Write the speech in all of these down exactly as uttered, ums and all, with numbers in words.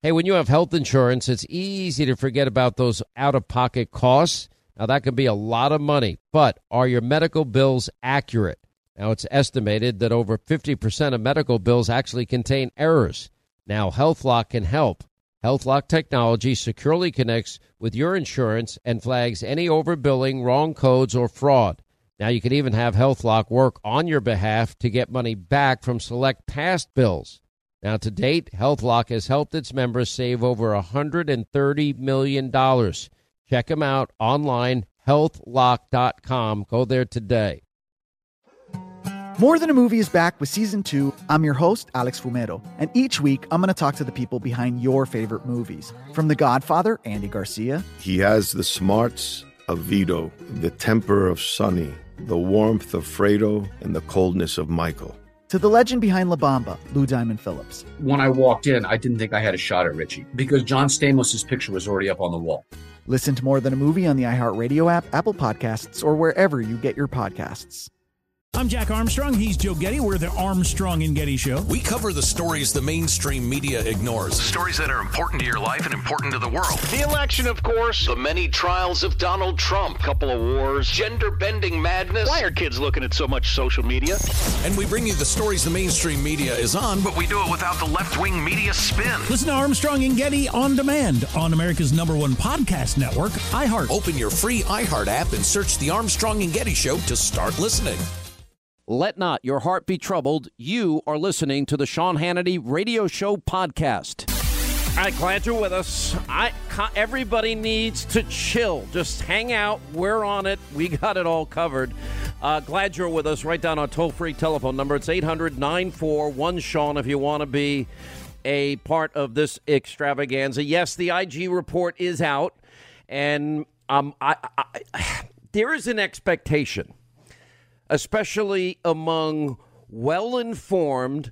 Hey, when you have health insurance, it's easy to forget about those out-of-pocket costs. Now, that can be a lot of money, but are your medical bills accurate? Now, it's estimated that over fifty percent of medical bills actually contain errors. Now, HealthLock can help. HealthLock technology securely connects with your insurance and flags any overbilling, wrong codes, or fraud. Now, you can even have HealthLock work on your behalf to get money back from select past bills. Now, to date, HealthLock has helped its members save over one hundred thirty million dollars. Check them out online, health lock dot com. Go there today. More Than a Movie is back with Season two. I'm your host, Alex Fumero, and each week I'm going to talk to the people behind your favorite movies. From The Godfather, Andy Garcia. He has the smarts of Vito, the temper of Sonny, the warmth of Fredo, and the coldness of Michael. To the legend behind La Bamba, Lou Diamond Phillips. When I walked in, I didn't think I had a shot at Richie because John Stamos' picture was already up on the wall. Listen to More Than a Movie on the iHeartRadio app, Apple Podcasts, or wherever you get your podcasts. I'm Jack Armstrong. He's Joe Getty. We're the Armstrong and Getty Show. We cover the stories the mainstream media ignores. Stories that are important to your life and important to the world. The election, of course. The many trials of Donald Trump. Couple of wars. Gender-bending madness. Why are kids looking at so much social media? And we bring you the stories the mainstream media is on, but we do it without the left-wing media spin. Listen to Armstrong and Getty on demand on America's number one podcast network, iHeart. Open your free iHeart app and search The Armstrong and Getty Show to start listening. Let not your heart be troubled. You are listening to the Sean Hannity Radio Show podcast. All right, glad you're with us. I, everybody needs to chill. Just hang out. We're on it. We got it all covered. Uh, glad you're with us. Write down our toll-free telephone number. It's eight hundred nine four one Sean if you want to be a part of this extravaganza. Yes, the I G report is out, and um, I, I, there is an expectation, especially among well-informed,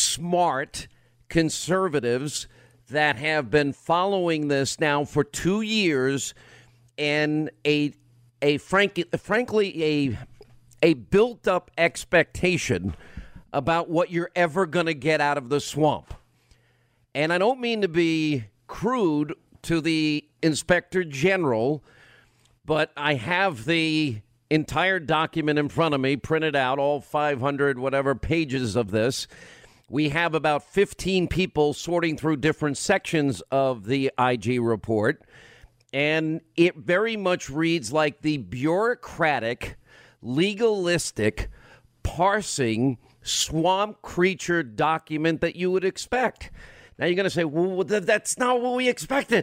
smart conservatives that have been following this now for two years, and a a frank, frankly a a built-up expectation about what you're ever going to get out of the swamp. And I don't mean to be crude to the Inspector General, but I have the entire document in front of me, printed out, all five hundred whatever pages of this. We have about fifteen people sorting through different sections of the I G report, and it very much reads like the bureaucratic, legalistic, parsing, swamp creature document that you would expect. Now you're going to say, well, that's not what we expected.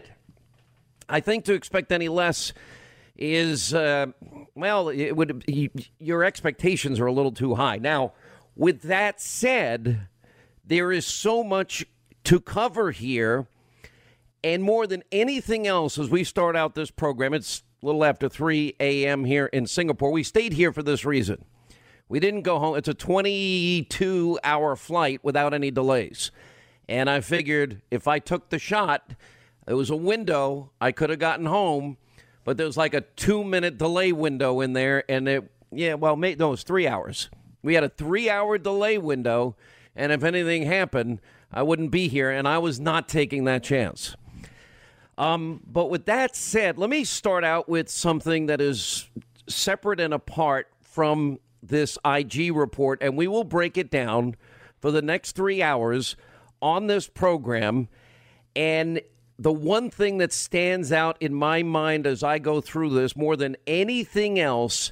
I think to expect any less is, uh, well, it would he, your expectations are a little too high. Now, with that said, there is so much to cover here, and more than anything else, as we start out this program, it's a little after three a.m. here in Singapore. We stayed here for this reason. We didn't go home. It's a twenty-two hour flight without any delays. And I figured if I took the shot, it was a window, I could have gotten home. But there was like a two-minute delay window in there, and it, yeah, well, no, it was three hours. We had a three-hour delay window, and if anything happened, I wouldn't be here, and I was not taking that chance. Um, but with that said, let me start out with something that is separate and apart from this I G report, and we will break it down for the next three hours on this program, and the one thing that stands out in my mind as I go through this more than anything else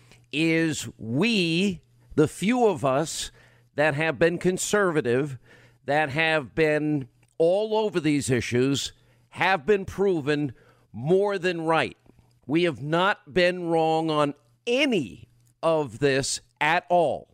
is we, the few of us that have been conservative, that have been all over these issues, have been proven more than right. We have not been wrong on any of this at all.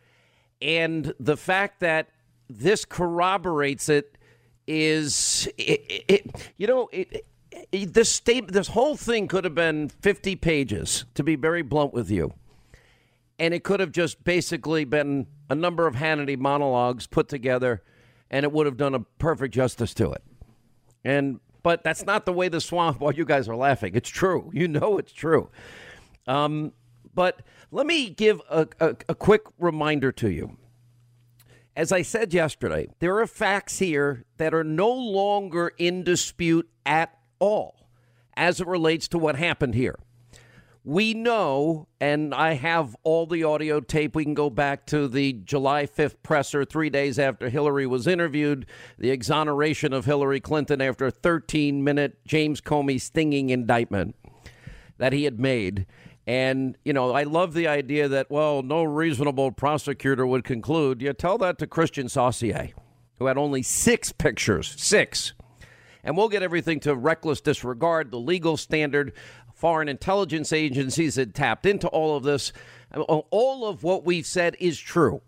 And the fact that this corroborates it is, it, it, you know, it, it, this state, this whole thing could have been fifty pages, to be very blunt with you. And it could have just basically been a number of Hannity monologues put together, and it would have done a perfect justice to it. And but that's not the way the swamp, while you guys are laughing. It's true. You know it's true. Um, but let me give a, a, a quick reminder to you. as I said yesterday, there are facts here that are no longer in dispute at all as it relates to what happened here. We know, and I have all the audio tape. We can go back to the July fifth presser three days after Hillary was interviewed, the exoneration of Hillary Clinton after a thirteen-minute James Comey stinging indictment that he had made. And, you know, I love the idea that, well, no reasonable prosecutor would conclude. You tell that to Christian Saucier, who had only six pictures, six. And we'll get everything to reckless disregard, the legal standard. Foreign intelligence agencies had tapped into all of this. All of what we've said is true.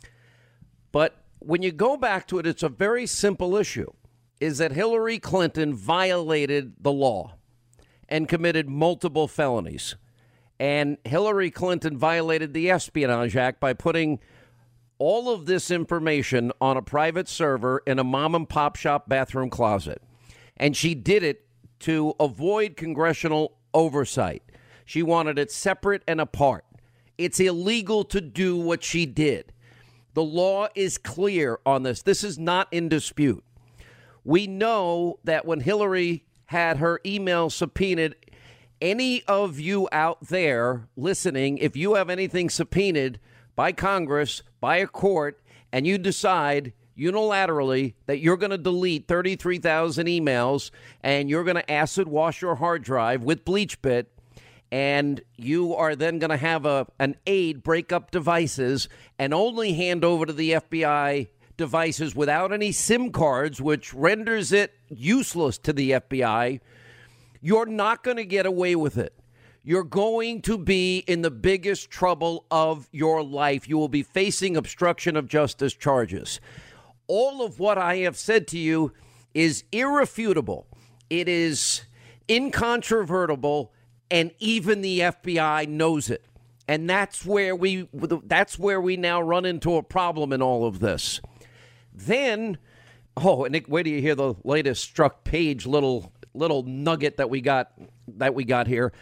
But when you go back to it, it's a very simple issue, is that Hillary Clinton violated the law and committed multiple felonies. And Hillary Clinton violated the Espionage Act by putting all of this information on a private server in a mom and pop shop bathroom closet. And she did it to avoid congressional oversight. She wanted it separate and apart. It's illegal to do what she did. The law is clear on this. This is not in dispute. We know that when Hillary had her email subpoenaed, any of you out there listening, if you have anything subpoenaed by Congress, by a court, and you decide unilaterally that you're going to delete thirty-three thousand emails and you're going to acid wash your hard drive with BleachBit, and you are then going to have a an aide break up devices and only hand over to the F B I devices without any SIM cards, which renders it useless to the F B I, you're not going to get away with it. You're going to be in the biggest trouble of your life. You will be facing obstruction of justice charges. All of what I have said to you is irrefutable. It is incontrovertible, and even the F B I knows it. And that's where we that's where we now run into a problem in all of this. Then, oh, and wait till you hear the latest struck page little little nugget that we got that we got here.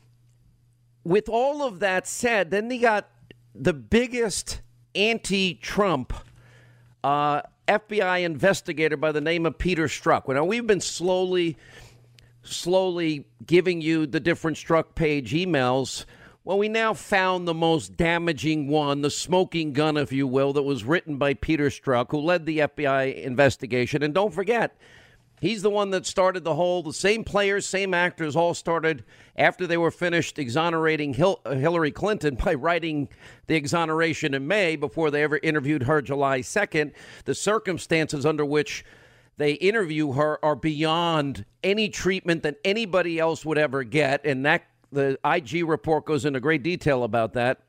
With all of that said, then they got the biggest anti-Trump uh, F B I investigator by the name of Peter Strzok. Well, now, we've been slowly, slowly giving you the different Strzok page emails. Well, we now found the most damaging one, the smoking gun, if you will, that was written by Peter Strzok, who led the F B I investigation. And don't forget, he's the one that started the whole, the same players, same actors all started after they were finished exonerating Hil- Hillary Clinton by writing the exoneration in May before they ever interviewed her July second. The circumstances under which they interview her are beyond any treatment that anybody else would ever get. And that the I G report goes into great detail about that.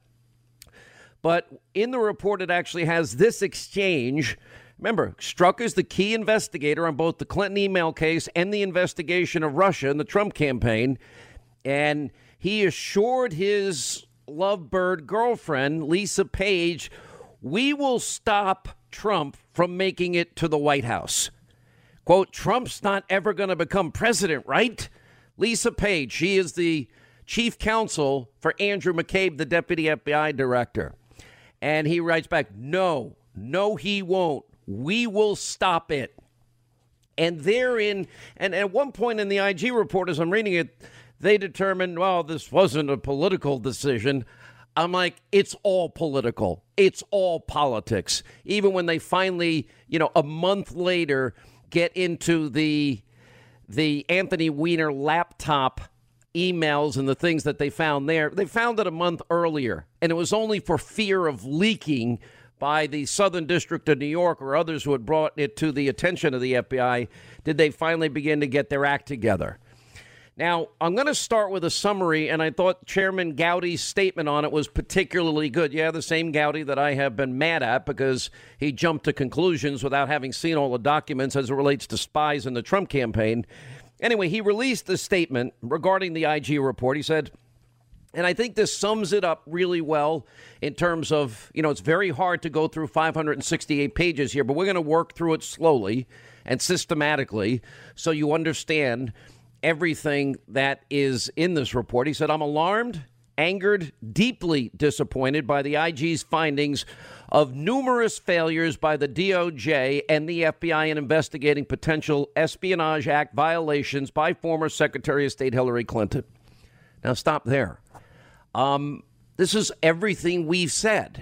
But in the report, it actually has this exchange. Remember, Strzok is the key investigator on both the Clinton email case and the investigation of Russia and the Trump campaign. And he assured his lovebird girlfriend, Lisa Page, we will stop Trump from making it to the White House. Quote, Trump's not ever going to become president, right? Lisa Page, she is the chief counsel for Andrew McCabe, the deputy F B I director. And he writes back, no, no, he won't. We will stop it. And therein, and at one point in the I G report, as I'm reading it, they determined, well, this wasn't a political decision. I'm like, it's all political. It's all politics. Even when they finally, you know, a month later get into the the Anthony Weiner laptop emails and the things that they found there, they found it a month earlier. And it was only for fear of leaking by the Southern District of New York or others who had brought it to the attention of the F B I did they finally begin to get their act together. Now, I'm going to start with a summary, and I thought Chairman Gowdy's statement on it was particularly good. Yeah, the same Gowdy that I have been mad at because he jumped to conclusions without having seen all the documents as it relates to spies in the Trump campaign. Anyway, he released a statement regarding the I G report. He said, and I think this sums it up really well in terms of, you know, it's very hard to go through five hundred sixty-eight pages here, but we're going to work through it slowly and systematically so you understand everything that is in this report. He said, I'm alarmed angered, deeply disappointed by the I G's findings of numerous failures by the D O J and the F B I in investigating potential Espionage Act violations by former Secretary of State Hillary Clinton. Now, stop there. Um, this is everything we've said.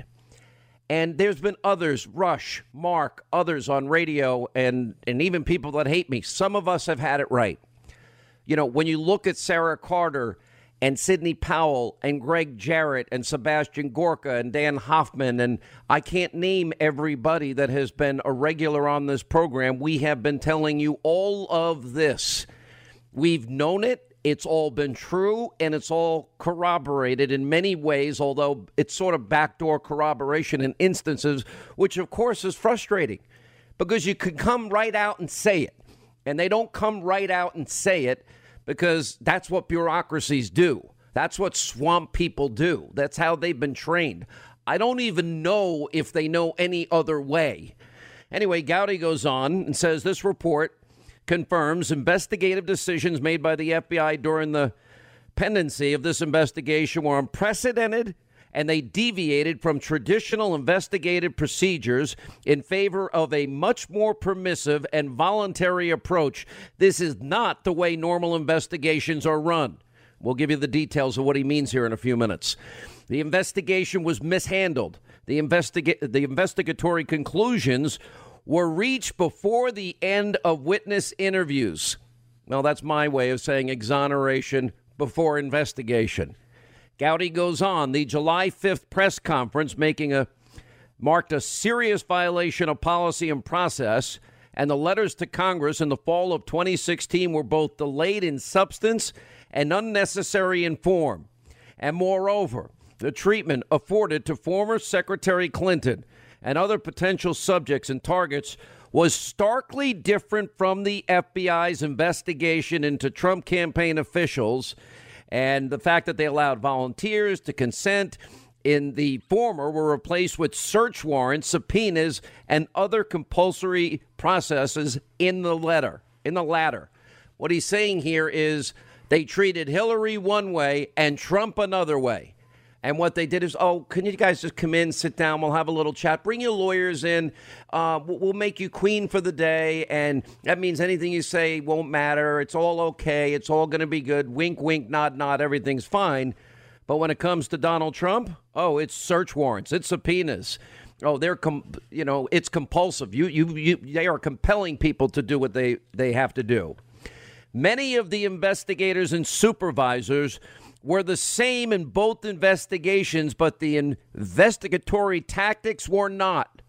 And there's been others, Rush, Mark, others on radio, and, and even people that hate me. Some of us have had it right. You know, when you look at Sarah Carter and Sidney Powell and Greg Jarrett and Sebastian Gorka and Dan Hoffman, and I can't name everybody that has been a regular on this program, we have been telling you all of this. We've known it. It's all been true, and it's all corroborated in many ways, although it's sort of backdoor corroboration in instances, which, of course, is frustrating because you can come right out and say it, and they don't come right out and say it because that's what bureaucracies do. That's what swamp people do. That's how they've been trained. I don't even know if they know any other way. Anyway, Gowdy goes on and says this report confirms investigative decisions made by the F B I during the pendency of this investigation were unprecedented, and they deviated from traditional investigative procedures in favor of a much more permissive and voluntary approach. This is not the way normal investigations are run. We'll give you the details of what he means here in a few minutes. The investigation was mishandled. The investiga- the investigatory conclusions were reached before the end of witness interviews. Well, that's my way of saying exoneration before investigation. Gowdy goes on. The July fifth press conference making a marked a serious violation of policy and process, and the letters to Congress in the fall of twenty sixteen were both delayed in substance and unnecessary in form. And moreover, the treatment afforded to former Secretary Clinton and other potential subjects and targets was starkly different from the F B I's investigation into Trump campaign officials, and the fact that they allowed volunteers to consent in the former were replaced with search warrants, subpoenas, and other compulsory processes in the letter, in the latter. What he's saying here is they treated Hillary one way and Trump another way. And what they did is, oh, can you guys just come in, sit down, we'll have a little chat, bring your lawyers in, uh, we'll make you queen for the day, and that means anything you say won't matter, it's all okay, it's all going to be good, wink, wink, nod, nod, everything's fine. But when it comes to Donald Trump, oh, it's search warrants, it's subpoenas. Oh, they're, com- you know, it's compulsive. You, you, you, they are compelling people to do what they, they have to do. Many of the investigators and supervisors were the same in both investigations, but the investigatory tactics were not.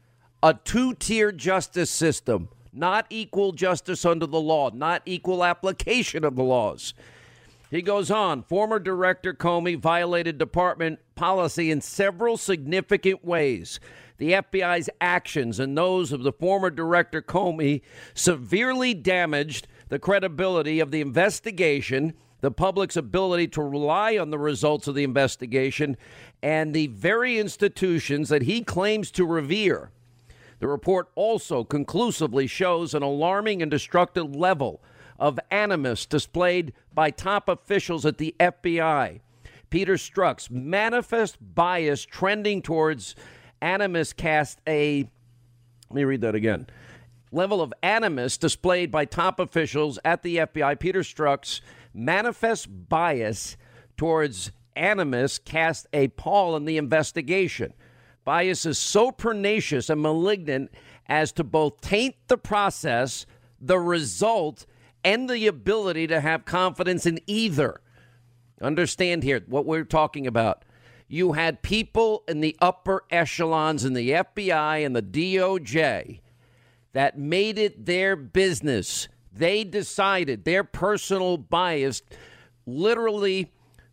A two-tier justice system, not equal justice under the law, not equal application of the laws. He goes on, former Director Comey violated department policy in several significant ways. The F B I's actions and those of the former Director Comey severely damaged the credibility of the investigation, the public's ability to rely on the results of the investigation, and the very institutions that he claims to revere. The report also conclusively shows an alarming and destructive level of animus displayed by top officials at the F B I. Peter Strzok's manifest bias trending towards animus cast a, let me read that again, level of animus displayed by top officials at the F B I. Peter Strzok's manifest bias towards animus cast a pall in the investigation. Bias is so pernicious and malignant as to both taint the process, the result, and the ability to have confidence in either. Understand here what we're talking about. You had people in the upper echelons in the F B I and the D O J that made it their business. They decided their personal bias literally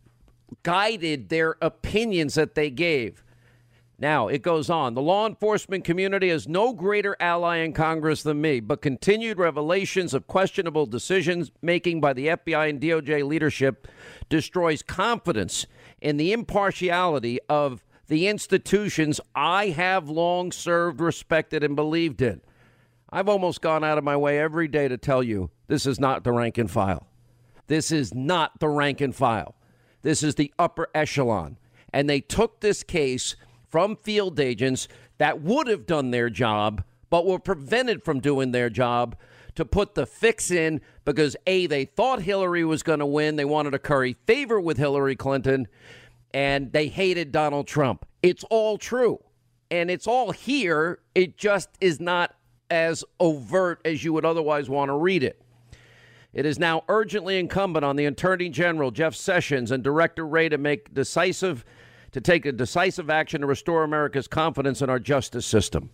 guided their opinions that they gave. Now, it goes on. The law enforcement community has no greater ally in Congress than me, but continued revelations of questionable decisions making by the F B I and D O J leadership destroys confidence in the impartiality of the institutions I have long served, respected, and believed in. I've almost gone out of my way every day to tell you this is not the rank and file. This is not the rank and file. This is the upper echelon. And they took this case from field agents that would have done their job, but were prevented from doing their job, to put the fix in because, A, they thought Hillary was going to win. They wanted to curry favor with Hillary Clinton, and they hated Donald Trump. It's all true. And it's all here. It just is not as overt as you would otherwise want to read it. It is now urgently incumbent on the Attorney General, Jeff Sessions, and Director Wray to make decisive, to take a decisive action to restore America's confidence in our justice system.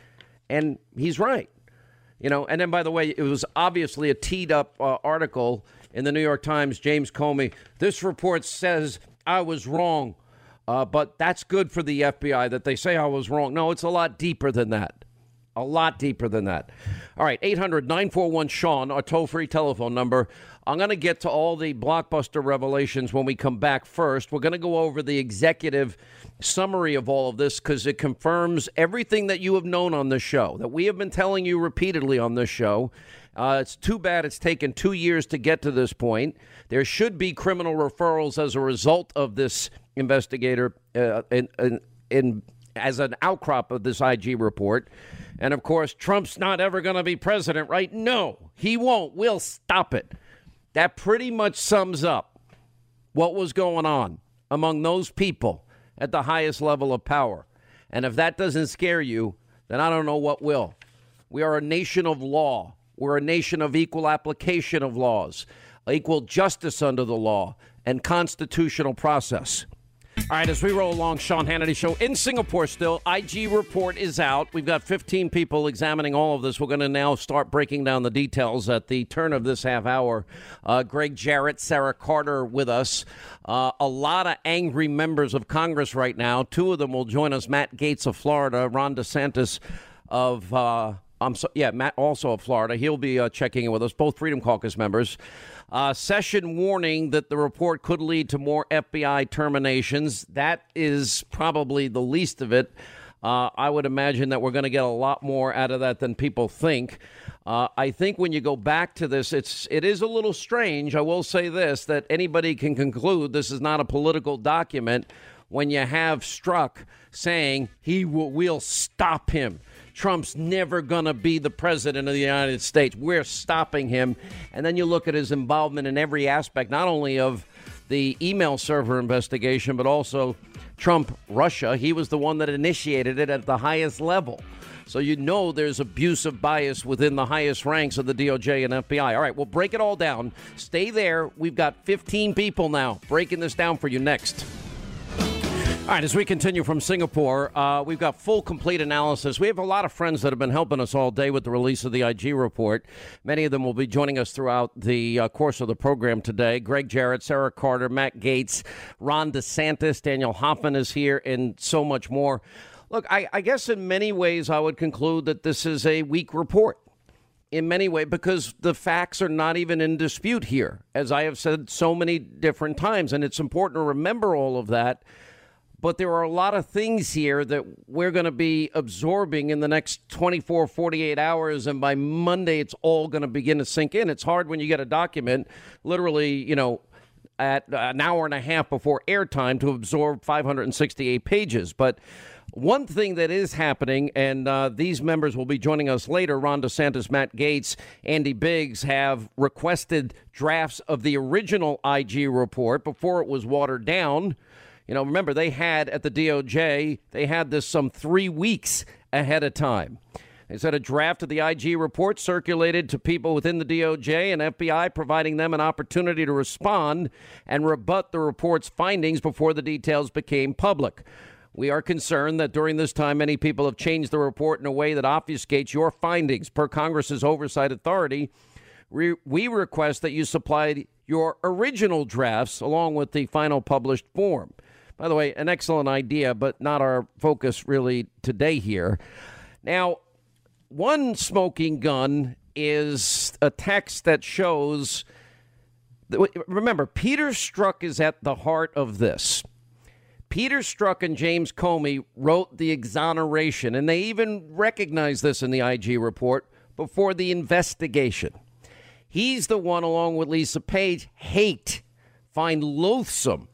And he's right. You know, and then, by the way, it was obviously a teed up uh, article in the New York Times, James Comey. This report says I was wrong, uh, but that's good for the F B I that they say I was wrong. No, it's a lot deeper than that. A lot deeper than that. All right, eight hundred nine four one Sean, our toll-free telephone number. I'm going to get to all the blockbuster revelations when we come back first. We're going to go over the executive summary of all of this because it confirms everything that you have known on this show, that we have been telling you repeatedly on this show. Uh, it's too bad it's taken two years to get to this point. There should be criminal referrals as a result of this investigator uh, in, in, in as an outcrop of this I G report. And, of course, Trump's not ever going to be president, right? No, he won't. We'll stop it. That pretty much sums up what was going on among those people at the highest level of power. And if that doesn't scare you, then I don't know what will. We are a nation of law. We're a nation of equal application of laws, equal justice under the law, and constitutional process. All right, as we roll along, Sean Hannity Show in Singapore still. I G report is out. We've got fifteen people examining all of this. We're going to now start breaking down the details at the turn of this half hour. Uh, Greg Jarrett, Sarah Carter with us. Uh, a lot of angry members of Congress right now. Two of them will join us. Matt Gaetz of Florida, Ron DeSantis of, uh, I'm so, yeah, Matt also of Florida. He'll be uh, checking in with us, both Freedom Caucus members. Uh, Session warning that the report could lead to more F B I terminations. That is probably the least of it. Uh, I would imagine that we're going to get a lot more out of that than people think. Uh, I think when you go back to this, it's it is a little strange. I will say this, that anybody can conclude this is not a political document when you have Strzok saying he will we'll stop him. Trump's never going to be the president of the United States. We're stopping him. And then you look at his involvement in every aspect, not only of the email server investigation, but also Trump Russia. He was the one that initiated it at the highest level. So you know there's abuse of bias within the highest ranks of the D O J and F B I. All right, we'll break it all down. Stay there. We've got fifteen people now breaking this down for you next. All right, as we continue from Singapore, uh, we've got full, complete analysis. We have a lot of friends that have been helping us all day with the release of the I G report. Many of them will be joining us throughout the uh, course of the program today. Greg Jarrett, Sarah Carter, Matt Gaetz, Ron DeSantis, Daniel Hoffman is here, and so much more. Look, I, I guess in many ways I would conclude that this is a weak report. In many ways, because the facts are not even in dispute here, as I have said so many different times. And it's important to remember all of that. But there are a lot of things here that we're going to be absorbing in the next twenty-four, forty-eight hours. And by Monday, it's all going to begin to sink in. It's hard when you get a document literally, you know, at an hour and a half before airtime to absorb five hundred sixty-eight pages. But one thing that is happening, and uh, these members will be joining us later, Ron DeSantis, Matt Gaetz, Andy Biggs, have requested drafts of the original I G report before it was watered down. You know, remember, they had at the D O J, they had this some three weeks ahead of time. They said a draft of the I G report circulated to people within the D O J and F B I, providing them an opportunity to respond and rebut the report's findings before the details became public. We are concerned that during this time, many people have changed the report in a way that obfuscates your findings. Per Congress's oversight authority, we, we request that you supply your original drafts along with the final published form. By the way, an excellent idea, but not our focus really today here. Now, one smoking gun is a text that shows, remember, Peter Strzok is at the heart of this. Peter Strzok and James Comey wrote the exoneration, and they even recognized this in the I G report before the investigation. He's the one, along with Lisa Page, hate, find loathsome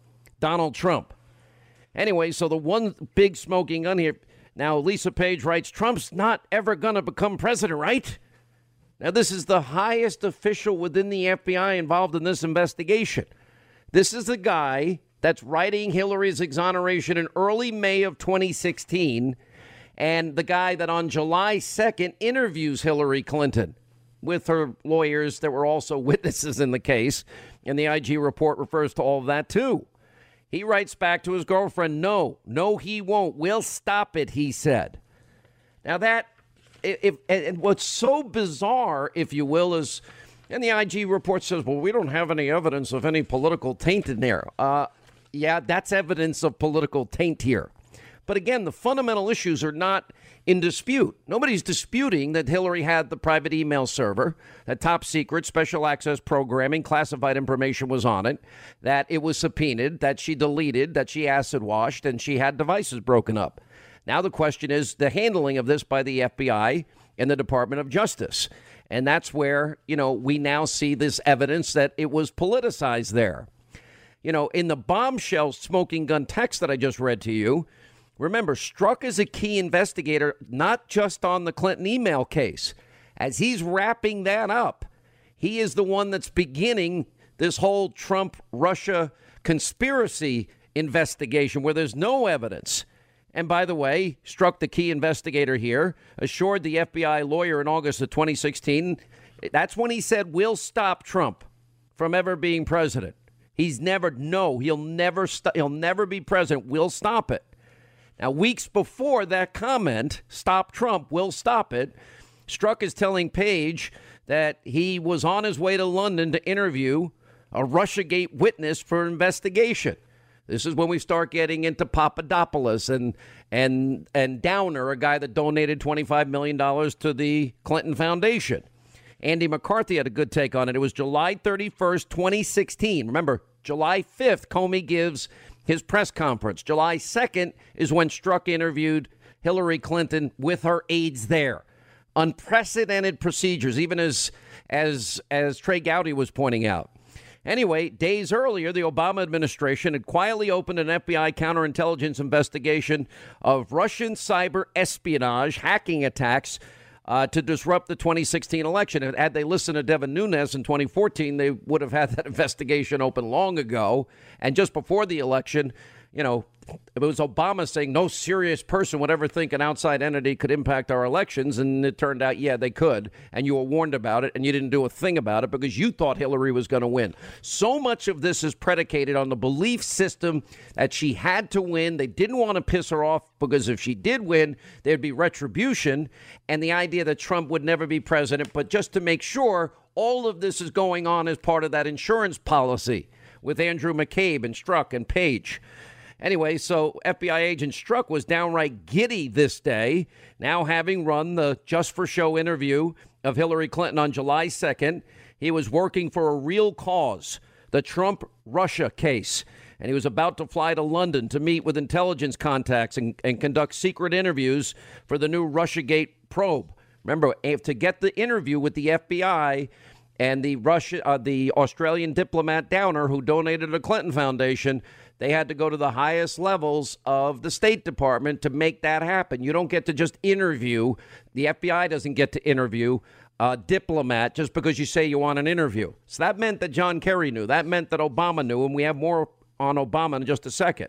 Donald Trump. Anyway, so the one big smoking gun here. Now, Lisa Page writes, Trump's not ever going to become president, right? Now, this is the highest official within the F B I involved in this investigation. This is the guy that's writing Hillary's exoneration in early May of twenty sixteen, and the guy that on July second interviews Hillary Clinton with her lawyers that were also witnesses in the case. And the I G report refers to all of that, too. He writes back to his girlfriend, no, no, he won't. We'll stop it, he said. Now, that, if, and what's so bizarre, if you will, is, and the I G report says, well, we don't have any evidence of any political taint in there. Uh, yeah, that's evidence of political taint here. But again, the fundamental issues are not in dispute. Nobody's disputing that Hillary had the private email server, that top secret special access programming, classified information was on it, that it was subpoenaed, that she deleted, that she acid washed, and she had devices broken up. Now the question is the handling of this by the F B I and the Department of Justice. And that's where, you know, we now see this evidence that it was politicized there. You know, in the bombshell smoking gun text that I just read to you, remember, Strzok is a key investigator, not just on the Clinton email case. As he's wrapping that up, he is the one that's beginning this whole Trump-Russia conspiracy investigation where there's no evidence. And by the way, Strzok, the key investigator here, assured the F B I lawyer in August of twenty sixteen, that's when he said, we'll stop Trump from ever being president. He's never, no, he'll never, st- he'll never be president. We'll stop it. Now, weeks before that comment, stop Trump, we'll stop it, Strzok is telling Page that he was on his way to London to interview a Russiagate witness for investigation. This is when we start getting into Papadopoulos and and and Downer, a guy that donated twenty-five million dollars to the Clinton Foundation. Andy McCarthy had a good take on it. It was July thirty-first, twenty sixteen. Remember, July fifth, Comey gives his press conference. July second is when Strzok interviewed Hillary Clinton with her aides there. Unprecedented procedures, even as as as Trey Gowdy was pointing out. Anyway, days earlier, the Obama administration had quietly opened an F B I counterintelligence investigation of Russian cyber espionage, hacking attacks uh, to disrupt the twenty sixteen election. And had they listened to Devin Nunes in twenty fourteen, they would have had that investigation open long ago. And just before the election, you know, it was Obama saying no serious person would ever think an outside entity could impact our elections. And it turned out, yeah, they could. And you were warned about it and you didn't do a thing about it because you thought Hillary was going to win. So much of this is predicated on the belief system that she had to win. They didn't want to piss her off because if she did win, there'd be retribution. And the idea that Trump would never be president. But just to make sure, all of this is going on as part of that insurance policy with Andrew McCabe and Strzok and Page. Anyway, so F B I agent Strzok was downright giddy this day, now having run the Just for Show interview of Hillary Clinton on July second. He was working for a real cause, the Trump-Russia case, and he was about to fly to London to meet with intelligence contacts and, and conduct secret interviews for the new Russiagate probe. Remember, to get the interview with the F B I and the Russia, uh, the Australian diplomat Downer, who donated to the Clinton Foundation, they had to go to the highest levels of the State Department to make that happen. You don't get to just interview. The F B I doesn't get to interview a diplomat just because you say you want an interview. So that meant that John Kerry knew. That meant that Obama knew, and we have more on Obama in just a second.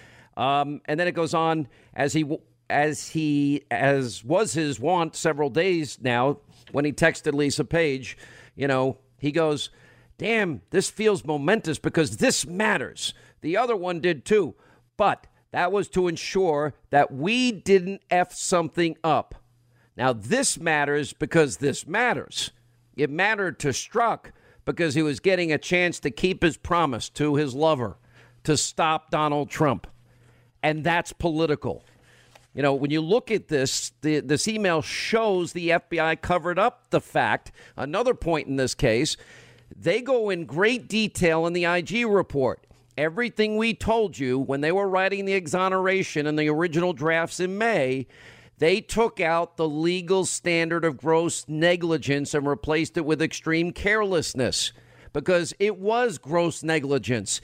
Um, and then it goes on as he as he as was his wont several days now when he texted Lisa Page. You know, he goes, damn, this feels momentous because this matters. The other one did too. But that was to ensure that we didn't F something up. Now, this matters because this matters. It mattered to Strzok because he was getting a chance to keep his promise to his lover to stop Donald Trump. And that's political. You know, when you look at this, the, this email shows the F B I covered up the fact. Another point in this case, they go in great detail in the I G report. Everything we told you when they were writing the exoneration in the original drafts in May, they took out the legal standard of gross negligence and replaced it with extreme carelessness because it was gross negligence.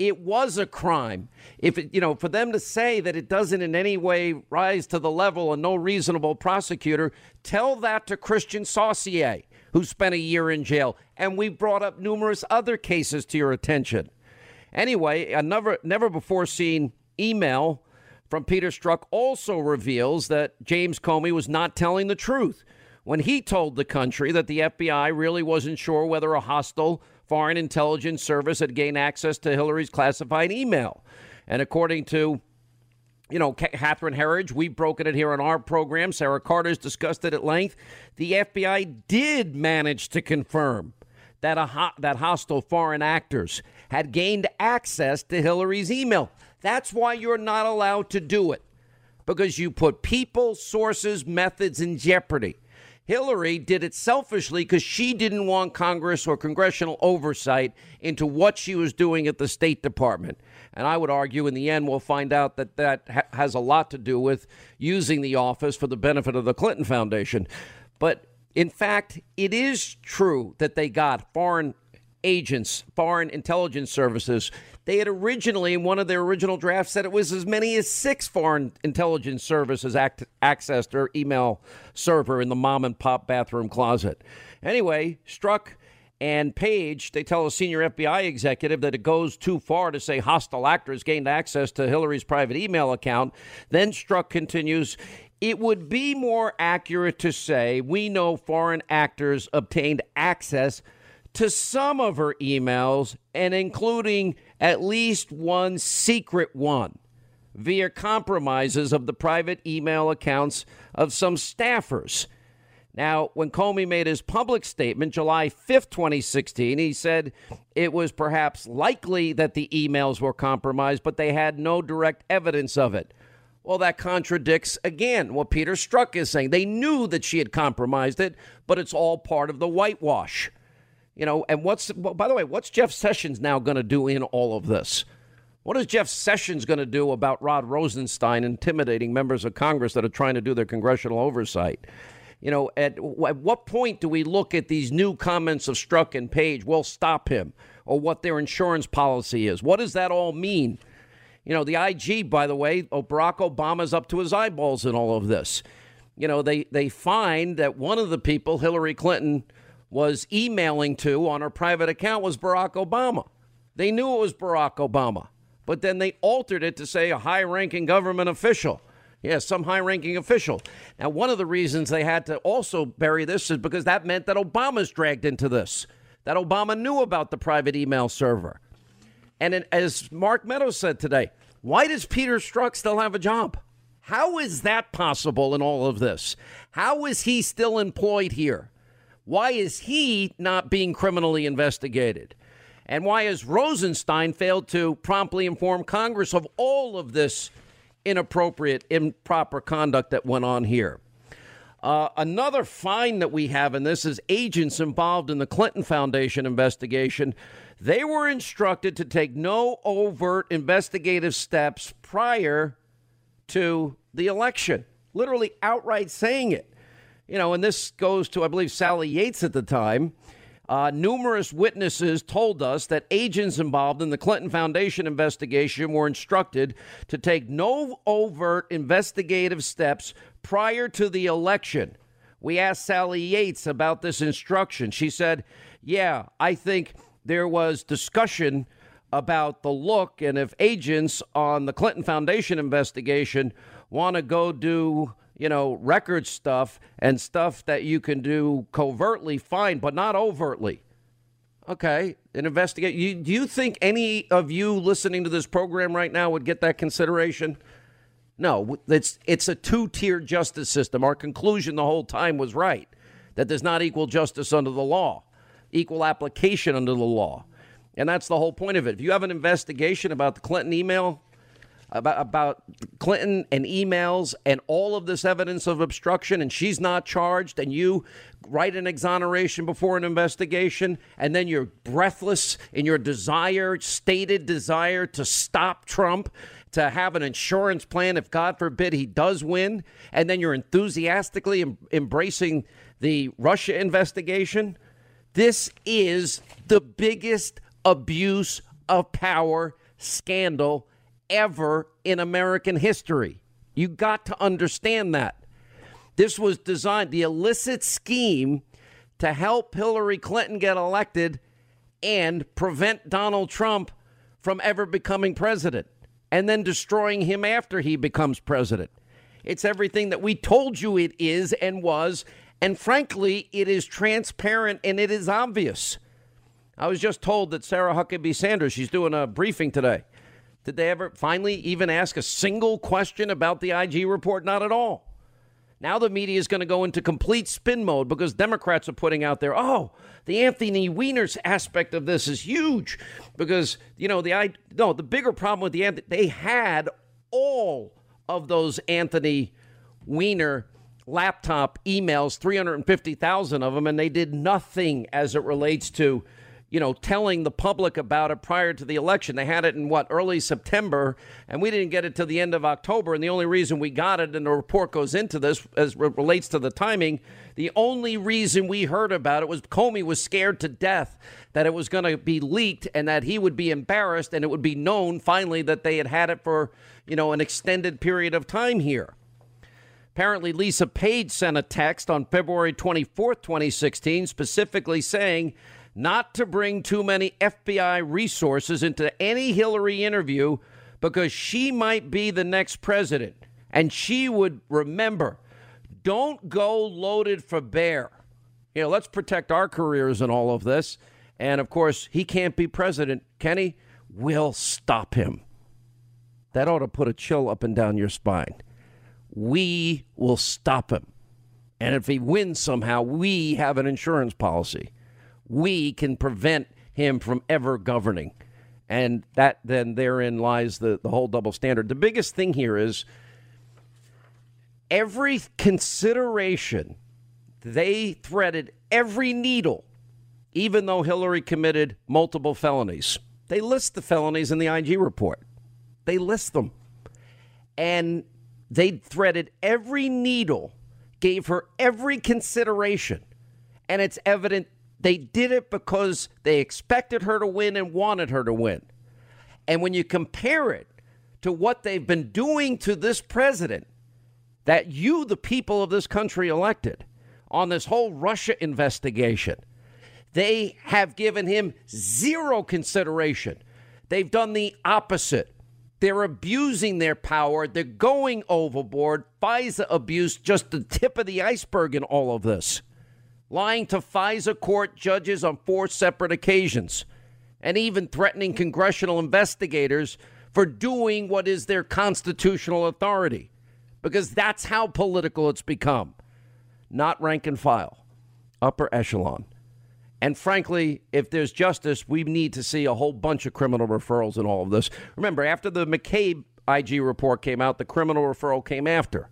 it was a crime. If it, you know, for them to say that it doesn't in any way rise to the level of no reasonable prosecutor, tell that to Christian Saucier, who spent a year in jail. And we've brought up numerous other cases to your attention. Anyway, a never, never before seen email from Peter Strzok also reveals that James Comey was not telling the truth when he told the country that the F B I really wasn't sure whether a hostile foreign intelligence service had gained access to Hillary's classified email. And according to, you know, Catherine Herridge, we've broken it here on our program. Sarah Carter's discussed it at length. The F B I did manage to confirm that a ho- that hostile foreign actors had gained access to Hillary's email. That's why you're not allowed to do it, because you put people, sources, methods in jeopardy. Hillary did it selfishly because she didn't want Congress or congressional oversight into what she was doing at the State Department. And I would argue in the end, we'll find out that that ha- has a lot to do with using the office for the benefit of the Clinton Foundation. But in fact, it is true that they got foreign agents, foreign intelligence services. They had originally, in one of their original drafts, said it was as many as six foreign intelligence services act- accessed their email server in the mom and pop bathroom closet. Anyway, Strzok and Page, they tell a senior F B I executive that it goes too far to say hostile actors gained access to Hillary's private email account. Then Strzok continues, it would be more accurate to say we know foreign actors obtained access to some of her emails, and including at least one secret one via compromises of the private email accounts of some staffers. Now, when Comey made his public statement July fifth, twenty sixteen, he said it was perhaps likely that the emails were compromised, but they had no direct evidence of it. Well, that contradicts, again, what Peter Strzok is saying. They knew that she had compromised it, but it's all part of the whitewash. You know, and what's, well, by the way, what's Jeff Sessions now going to do in all of this? What is Jeff Sessions going to do about Rod Rosenstein intimidating members of Congress that are trying to do their congressional oversight? You know, at, at what point do we look at these new comments of Strzok and Page, well, stop him, or what their insurance policy is? What does that all mean? You know, the I G, by the way, Barack Obama's up to his eyeballs in all of this. You know, they, they find that one of the people Hillary Clinton was emailing to on her private account was Barack Obama. They knew it was Barack Obama, but then they altered it to say a high-ranking government official. Yeah, some high-ranking official. Now, one of the reasons they had to also bury this is because that meant that Obama's dragged into this, that Obama knew about the private email server. And it, as Mark Meadows said today, why does Peter Strzok still have a job? How is that possible in all of this? How is he still employed here? Why is he not being criminally investigated? And why has Rosenstein failed to promptly inform Congress of all of this inappropriate, improper conduct that went on here? Uh, another find that we have in this is agents involved in the Clinton Foundation investigation. They were instructed to take no overt investigative steps prior to the election, literally outright saying it. You know, and this goes to, I believe, Sally Yates at the time. Uh, numerous witnesses told us that agents involved in the Clinton Foundation investigation were instructed to take no overt investigative steps prior to the election. We asked Sally Yates about this instruction. She said, yeah, I think there was discussion about the look, and if agents on the Clinton Foundation investigation want to go do, you know, record stuff and stuff that you can do covertly, fine, but not overtly. Okay, an investigate. You, do you think any of you listening to this program right now would get that consideration? No, it's it's a two-tiered justice system. Our conclusion the whole time was right, that there's not equal justice under the law, equal application under the law. And that's the whole point of it. If you have an investigation about the Clinton email, about, about Clinton and emails and all of this evidence of obstruction, and she's not charged, and you write an exoneration before an investigation, and then you're breathless in your desire, stated desire to stop Trump, to have an insurance plan if, God forbid, he does win, and then you're enthusiastically em- embracing the Russia investigation. This is the biggest abuse of power scandal ever in American history. You got to understand that. This was designed, the illicit scheme to help Hillary Clinton get elected and prevent Donald Trump from ever becoming president and then destroying him after he becomes president. It's everything that we told you it is and was. And frankly, it is transparent and it is obvious. I was just told that Sarah Huckabee Sanders, she's doing a briefing today. Did they ever finally even ask a single question about the I G report? Not at all. Now the media is going to go into complete spin mode because Democrats are putting out there, oh, the Anthony Weiner aspect of this is huge because, you know, the I no, the bigger problem with the they had all of those Anthony Weiner laptop emails, three hundred fifty thousand of them, and they did nothing as it relates to, you know, telling the public about it prior to the election. They had it in, what, early September, and we didn't get it till the end of October. And the only reason we got it, and the report goes into this as it relates to the timing, the only reason we heard about it was Comey was scared to death that it was going to be leaked and that he would be embarrassed and it would be known finally that they had had it for, you know, an extended period of time here. Apparently, Lisa Page sent a text on February twenty-fourth, twenty sixteen, specifically saying not to bring too many F B I resources into any Hillary interview because she might be the next president. And she would remember, don't go loaded for bear. You know, let's protect our careers in all of this. And, of course, he can't be president. Kenny, we'll stop him. That ought to put a chill up and down your spine. We will stop him. And if he wins somehow, we have an insurance policy. We can prevent him from ever governing. And that then therein lies the, the whole double standard. The biggest thing here is every consideration, they threaded every needle, even though Hillary committed multiple felonies. They list the felonies in the I G report. They list them. And they threaded every needle, gave her every consideration. And it's evident they did it because they expected her to win and wanted her to win. And when you compare it to what they've been doing to this president that you, the people of this country, elected on this whole Russia investigation, they have given him zero consideration. They've done the opposite. They're abusing their power. They're going overboard. FISA abuse, just the tip of the iceberg in all of this. Lying to FISA court judges on four separate occasions, and even threatening congressional investigators for doing what is their constitutional authority, because that's how political it's become. Not rank and file, upper echelon. And frankly, if there's justice, we need to see a whole bunch of criminal referrals in all of this. Remember, after the McCabe I G report came out, the criminal referral came after.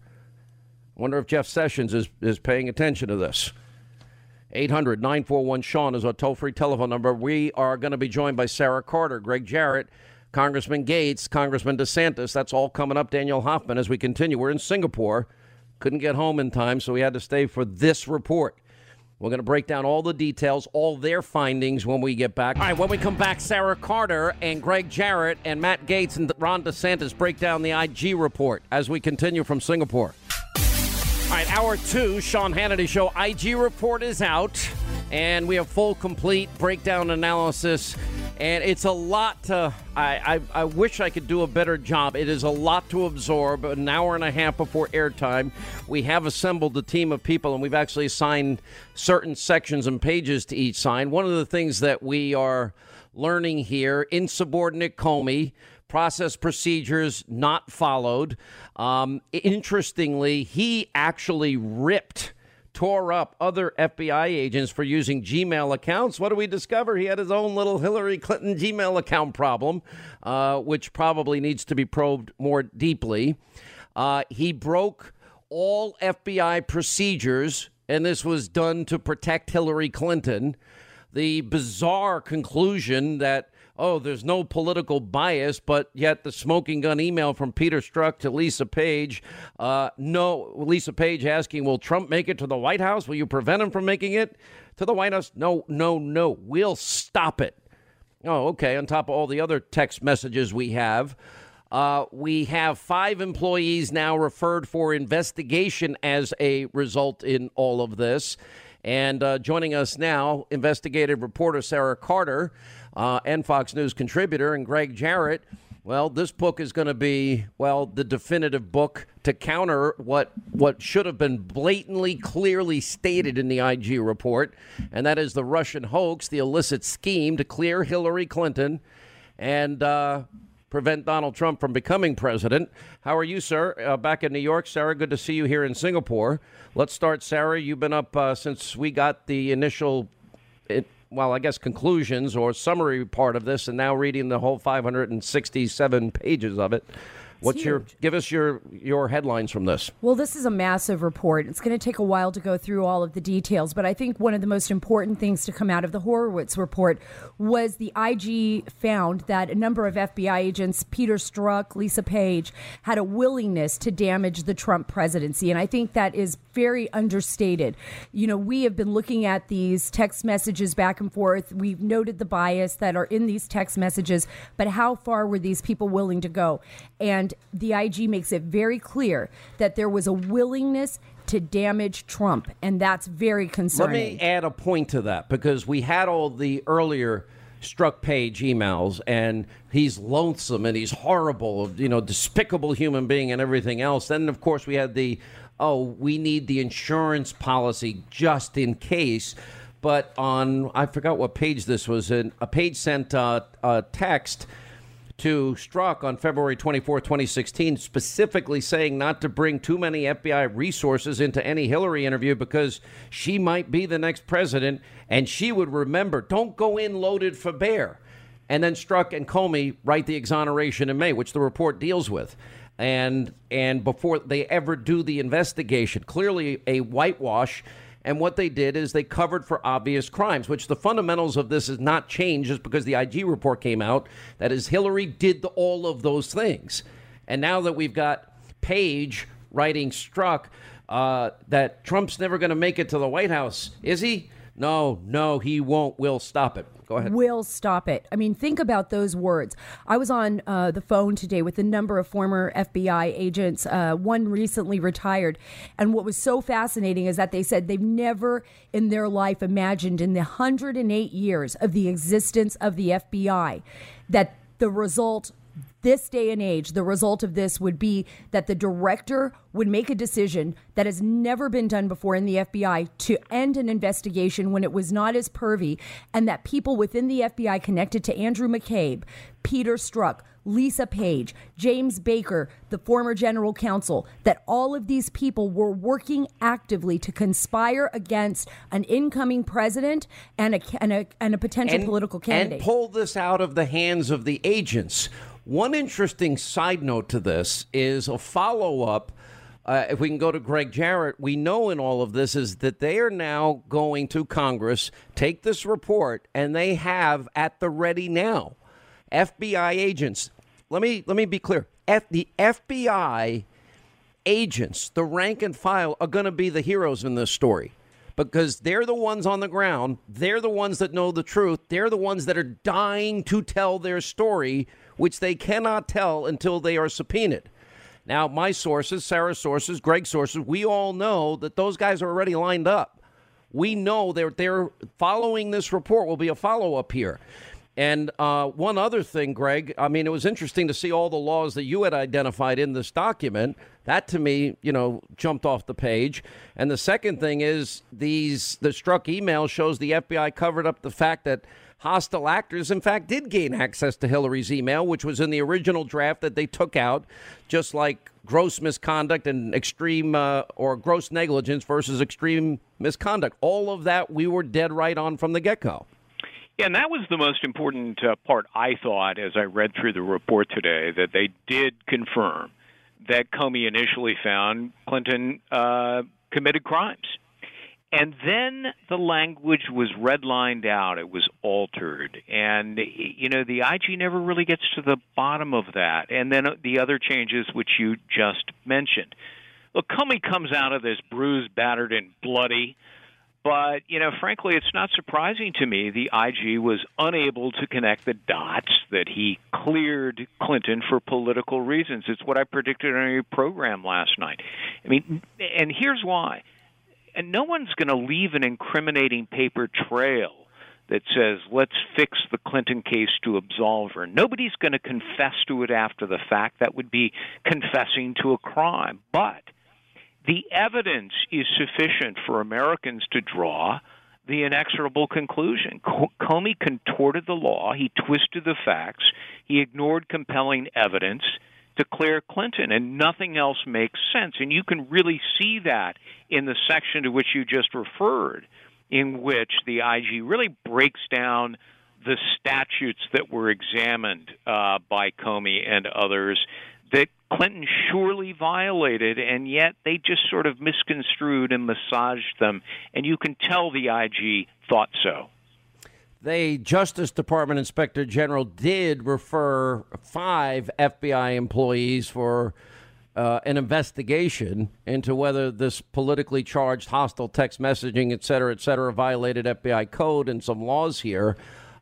I wonder if Jeff Sessions is, is paying attention to this. eight hundred nine four one Sean is our toll-free telephone number. We are going to be joined by Sarah Carter, Greg Jarrett, Congressman Gates, Congressman DeSantis. That's all coming up. Daniel Hoffman as we continue. We're in Singapore. Couldn't get home in time, so we had to stay for this report. We're going to break down all the details, all their findings when we get back. All right, when we come back, Sarah Carter and Greg Jarrett and Matt Gaetz and Ron DeSantis break down the I G report as we continue from Singapore. All right, hour two, Sean Hannity Show. I G report is out, and we have full, complete breakdown analysis. And it's a lot to, I, I, I wish I could do a better job. It is a lot to absorb. An hour and a half before airtime, we have assembled a team of people, and we've actually assigned certain sections and pages to each sign. One of the things that we are learning here, insubordinate Comey, process procedures not followed. Um, interestingly, he actually ripped tore up other F B I agents for using Gmail accounts. What do we discover? He had his own little Hillary Clinton Gmail account problem, uh, which probably needs to be probed more deeply. Uh, he broke all F B I procedures, and this was done to protect Hillary Clinton. The bizarre conclusion that, oh, there's no political bias, but yet the smoking gun email from Peter Strzok to Lisa Page. Uh, no, Lisa Page asking, will Trump make it to the White House? Will you prevent him from making it to the White House? No, no, no. We'll stop it. Oh, okay. On top of all the other text messages we have, uh, we have five employees now referred for investigation as a result in all of this. And uh, joining us now, investigative reporter Sarah Carter uh, and Fox News contributor, and Greg Jarrett. Well, this book is going to be, well, the definitive book to counter what what should have been blatantly, clearly stated in the I G report, and that is the Russian hoax, the illicit scheme to clear Hillary Clinton and uh, prevent Donald Trump from becoming president. How are you, sir? Uh, back in New York. Sarah, good to see you here in Singapore. Let's start, Sarah. You've been up uh, since we got the initial, it, well, I guess, conclusions or summary part of this, and now reading the whole five hundred sixty-seven pages of it. What's your, give us your, your headlines from this. Well, this is a massive report. It's going to take a while to go through all of the details, but I think one of the most important things to come out of the Horowitz report was the I G found that a number of F B I agents, Peter Strzok, Lisa Page, had a willingness to damage the Trump presidency. And I think that is very understated. You know, we have been looking at these text messages back and forth. We've noted the bias that are in these text messages, but how far were these people willing to go? And the I G makes it very clear that there was a willingness to damage Trump, and that's very concerning. Let me add a point to that, because we had all the earlier Strzok Page emails, and he's loathsome and he's horrible, you know, despicable human being and everything else. Then, of course, we had the, oh, we need the insurance policy just in case. But on, I forgot what page this was in, a page sent uh, a text to Strzok on February twenty-fourth, twenty sixteen, specifically saying not to bring too many F B I resources into any Hillary interview because she might be the next president, and she would remember, don't go in loaded for bear. And then Strzok and Comey write the exoneration in May, which the report deals with. And and before they ever do the investigation, clearly a whitewash. And what they did is they covered for obvious crimes, which the fundamentals of this has not changed just because the I G report came out. That is, Hillary did the, all of those things. And now that we've got Page writing Strzok uh, that Trump's never going to make it to the White House, is he? No, no, he won't. We'll stop it. Go ahead. Will stop it. I mean, think about those words. I was on uh, the phone today with a number of former F B I agents, uh, one recently retired. And what was so fascinating is that they said they've never in their life imagined in the one hundred eight years of the existence of the F B I that the result this day and age, the result of this would be that the director would make a decision that has never been done before in the F B I to end an investigation when it was not as pervy, and that people within the F B I connected to Andrew McCabe, Peter Strzok, Lisa Page, James Baker, the former general counsel, that all of these people were working actively to conspire against an incoming president and a, and a, and a potential and, political candidate. And pull this out of the hands of the agents. One interesting side note to this is a follow-up. Uh, if we can go to Greg Jarrett, we know in all of this is that they are now going to Congress, take this report, and they have at the ready now F B I agents. Let me let me be clear. F, the F B I agents, the rank and file, are going to be the heroes in this story, because they're the ones on the ground. They're the ones that know the truth. They're the ones that are dying to tell their story, which they cannot tell until they are subpoenaed. Now, my sources, Sarah's sources, Greg's sources, we all know that those guys are already lined up. We know they're, they're following this report. Will be a follow-up here. And uh, one other thing, Greg, I mean, it was interesting to see all the laws that you had identified in this document. That, to me, you know, jumped off the page. And the second thing is these the Strzok email shows the F B I covered up the fact that hostile actors, in fact, did gain access to Hillary's email, which was in the original draft that they took out, just like gross misconduct and extreme uh, or gross negligence versus extreme misconduct. All of that we were dead right on from the get-go. Yeah, and that was the most important uh, part, I thought, as I read through the report today, that they did confirm that Comey initially found Clinton uh, committed crimes. And then the language was redlined out. It was altered. And, you know, the I G never really gets to the bottom of that. And then the other changes, which you just mentioned. Look, Comey comes out of this bruised, battered, and bloody. But, you know, frankly, it's not surprising to me the I G was unable to connect the dots that he cleared Clinton for political reasons. It's what I predicted on your program last night. I mean, and here's why. And no one's going to leave an incriminating paper trail that says, let's fix the Clinton case to absolve her. Nobody's going to confess to it after the fact. That would be confessing to a crime. But the evidence is sufficient for Americans to draw the inexorable conclusion. Comey contorted the law. He twisted the facts. He ignored compelling evidence to clear Clinton, and nothing else makes sense. And you can really see that in the section to which you just referred, in which the I G really breaks down the statutes that were examined uh, by Comey and others that Clinton surely violated, and yet they just sort of misconstrued and massaged them, and you can tell the I G thought so. The Justice Department Inspector General did refer five F B I employees for uh, an investigation into whether this politically charged hostile text messaging, et cetera, et cetera, violated F B I code and some laws here.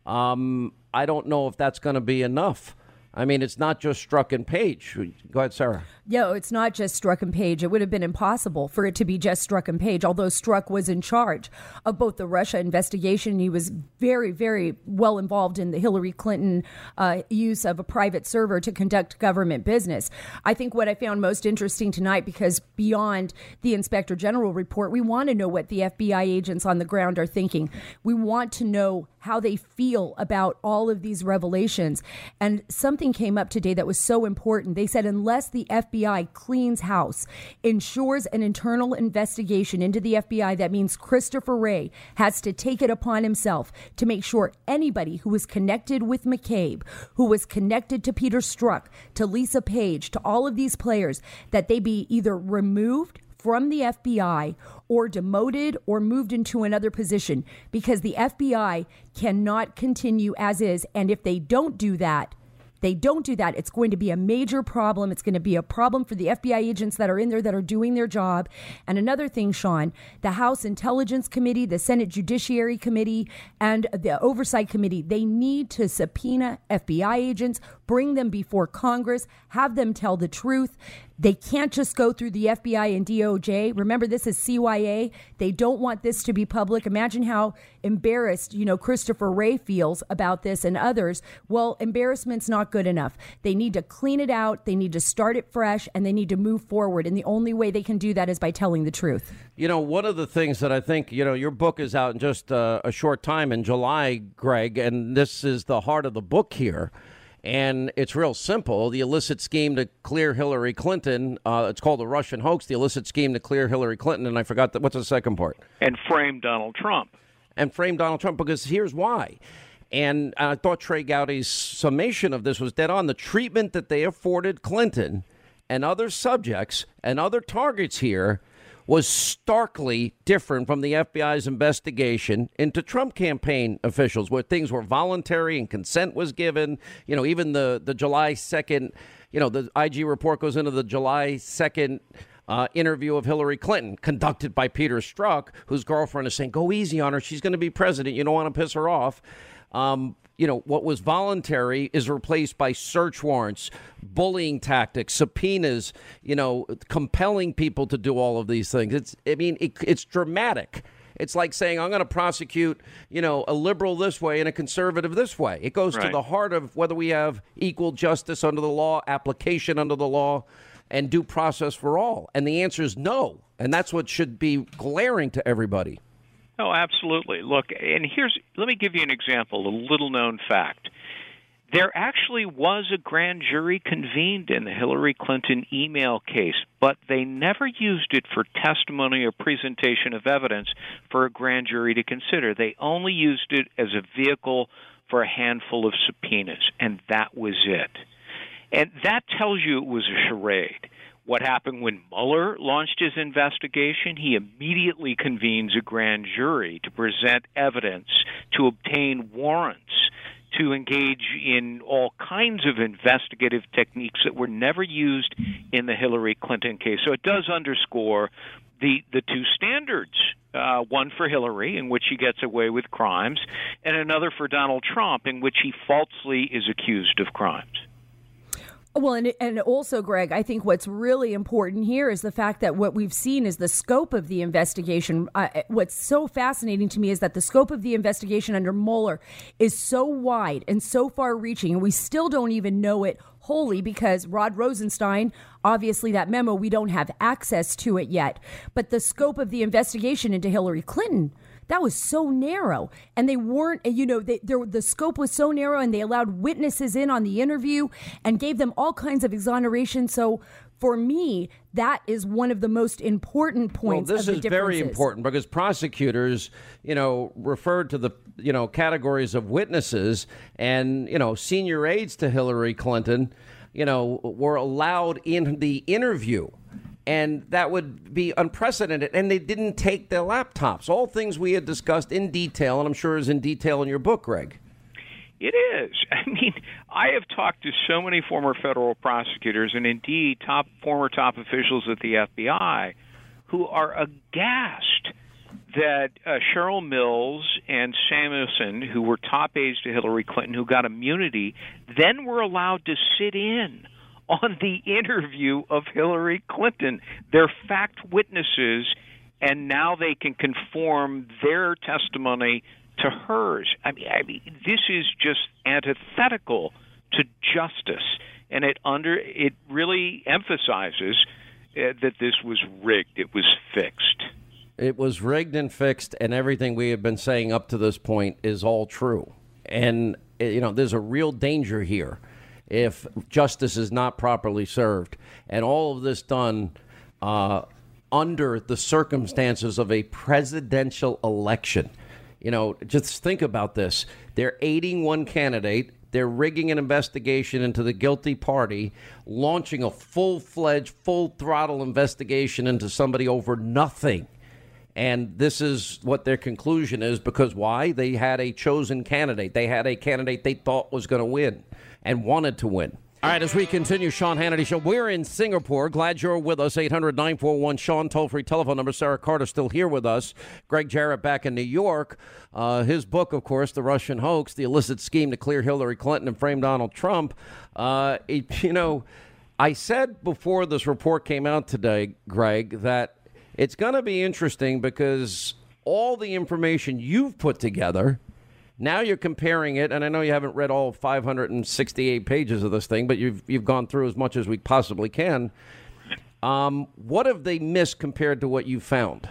Um, I don't know if that's going to be enough. I mean, it's not just Strzok and Page. Go ahead, Sarah. Yeah, it's not just Strzok and Page. It would have been impossible for it to be just Strzok and Page, although Strzok was in charge of both the Russia investigation. He was very, very well involved in the Hillary Clinton uh, use of a private server to conduct government business. I think what I found most interesting tonight, because beyond the Inspector General report, we want to know what the F B I agents on the ground are thinking. We want to know how they feel about all of these revelations. And something came up today that was so important. They said unless the F B I cleans house, ensures an internal investigation into the F B I, that means Christopher Wray has to take it upon himself to make sure anybody who was connected with McCabe, who was connected to Peter Strzok, to Lisa Page, to all of these players, that they be either removed from the F B I or demoted or moved into another position, because the F B I cannot continue as is. And if they don't do that, they don't do that, it's going to be a major problem. It's going to be a problem for the F B I agents that are in there that are doing their job. And another thing, Sean, the House Intelligence Committee, the Senate Judiciary Committee, and the Oversight Committee, they need to subpoena F B I agents, bring them before Congress, have them tell the truth. They can't just go through the F B I and D O J. Remember, this is C Y A. They don't want this to be public. Imagine how embarrassed, you know, Christopher Wray feels about this and others. Well, embarrassment's not good enough. They need to clean it out. They need to start it fresh, and they need to move forward. And the only way they can do that is by telling the truth. You know, one of the things that I think, you know, your book is out in just uh, a short time in July, Greg, and this is the heart of the book here. And it's real simple. The illicit scheme to clear Hillary Clinton, uh, it's called the Russian hoax, the illicit scheme to clear Hillary Clinton. And I forgot, that. What's the second part? And frame Donald Trump. And frame Donald Trump, because here's why. And I thought Trey Gowdy's summation of this was dead on. The treatment that they afforded Clinton and other subjects and other targets here was starkly different from the F B I's investigation into Trump campaign officials, where things were voluntary and consent was given. You know, even the, the July second, you know, the I G report goes into the July second uh, interview of Hillary Clinton conducted by Peter Strzok, whose girlfriend is saying, go easy on her. She's going to be president. You don't want to piss her off. Um, you know, what was voluntary is replaced by search warrants, bullying tactics, subpoenas, you know, compelling people to do all of these things. It's, I mean, it, it's dramatic. It's like saying, I'm going to prosecute, you know, a liberal this way and a conservative this way. It goes right to the heart of whether we have equal justice under the law, application under the law, and due process for all. And the answer is no. And that's what should be glaring to everybody. Oh, absolutely. Look, and here's, let me give you an example, a little-known fact. There actually was a grand jury convened in the Hillary Clinton email case, but they never used it for testimony or presentation of evidence for a grand jury to consider. They only used it as a vehicle for a handful of subpoenas, and that was it. And that tells you it was a charade. What happened when Mueller launched his investigation? He immediately convenes a grand jury to present evidence, to obtain warrants, to engage in all kinds of investigative techniques that were never used in the Hillary Clinton case. So it does underscore the the two standards, uh, one for Hillary, in which he gets away with crimes, and another for Donald Trump, in which he falsely is accused of crimes. Well, and, and also, Greg, I think what's really important here is the fact that what we've seen is the scope of the investigation. Uh, what's so fascinating to me is that the scope of the investigation under Mueller is so wide and so far-reaching, and we still don't even know it wholly because Rod Rosenstein, obviously that memo, we don't have access to it yet. But the scope of the investigation into Hillary Clinton, that was so narrow, and they weren't, you know, they, the scope was so narrow, and they allowed witnesses in on the interview and gave them all kinds of exoneration. So for me, that is one of the most important points. Well, this of the is very differences. important because prosecutors, you know, referred to the, you know, categories of witnesses, and, you know, senior aides to Hillary Clinton, you know, were allowed in the interview. And that would be unprecedented. And they didn't take their laptops. All things we had discussed in detail, and I'm sure is in detail in your book, Greg. It is. I mean, I have talked to so many former federal prosecutors and indeed top former top officials at the F B I who are aghast that uh, Cheryl Mills and Samuelson, who were top aides to Hillary Clinton, who got immunity, then were allowed to sit in on the interview of Hillary Clinton. They're fact witnesses, and now they can conform their testimony to hers. I mean, I mean, this is just antithetical to justice, and it under it really emphasizes uh, that this was rigged. It was fixed. It was rigged and fixed, and everything we have been saying up to this point is all true. And, you know, there's a real danger here if justice is not properly served, and all of this done uh, under the circumstances of a presidential election. You know, just think about this. They're aiding one candidate. They're rigging an investigation into the guilty party, launching a full-fledged, full-throttle investigation into somebody over nothing. And this is what their conclusion is, because why? They had a chosen candidate. They had a candidate they thought was going to win and wanted to win. All right, as we continue, Sean Hannity Show. We're in Singapore. Glad you're with us. eight hundred nine four one Sean, toll-free telephone number. Sarah Carter still here with us. Greg Jarrett back in New York. Uh, his book, of course, The Russian Hoax, The Illicit Scheme to Clear Hillary Clinton and Frame Donald Trump. Uh, it, you know, I said before this report came out today, Greg, that it's going to be interesting because all the information you've put together, now you're comparing it, and I know you haven't read all five hundred sixty-eight pages of this thing, but you've you've gone through as much as we possibly can. Um, what have they missed compared to what you found?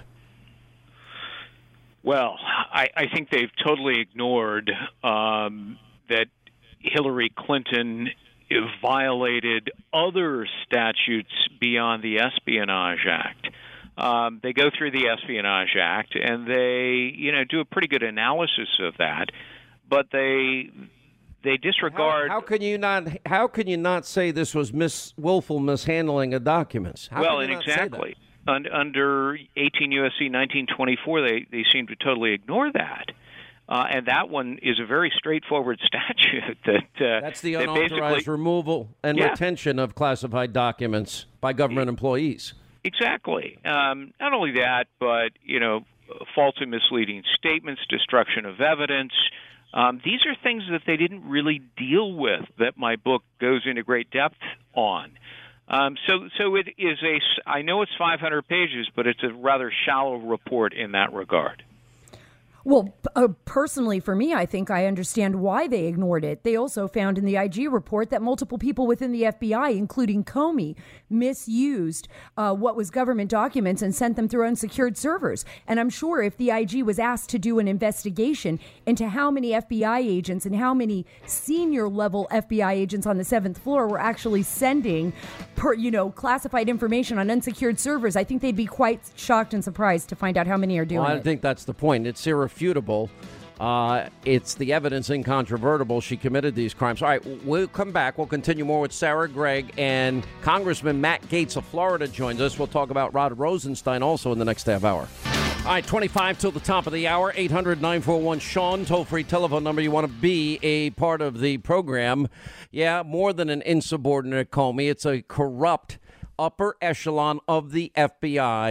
Well, I, I think they've totally ignored um, that Hillary Clinton violated other statutes beyond the Espionage Act. Um, they go through the Espionage Act, and they, you know, do a pretty good analysis of that, but they they disregard. How, how can you not? How can you not say this was mis willful mishandling of documents? How well, and exactly Un, under eighteen U S C nineteen twenty-four, they they seem to totally ignore that. Uh, and that one is a very straightforward statute. That uh, That's the that unauthorized removal and yeah. retention of classified documents by government employees. Exactly. Um, not only that, but, you know, false and misleading statements, destruction of evidence. Um, these are things that they didn't really deal with that my book goes into great depth on. Um, so, so it is a, I know it's five hundred pages, but it's a rather shallow report in that regard. Well, uh, personally, for me, I think I understand why they ignored it. They also found in the I G report that multiple people within the F B I, including Comey, misused uh, what was government documents and sent them through unsecured servers. And I'm sure if the I G was asked to do an investigation into how many F B I agents and how many senior level F B I agents on the seventh floor were actually sending, per, you know, classified information on unsecured servers, I think they'd be quite shocked and surprised to find out how many are doing well, I it. think that's the point. It's irrefutable. Uh, it's the evidence incontrovertible. She committed these crimes. All right, we'll come back. We'll continue more with Sarah, Greg, and Congressman Matt Gaetz of Florida joins us. We'll talk about Rod Rosenstein also in the next half hour. All right, twenty-five till the top of the hour. eight hundred nine four one Sean, toll-free telephone number. You want to be a part of the program. Yeah, more than an insubordinate Comey. It's a corrupt upper echelon of the F B I.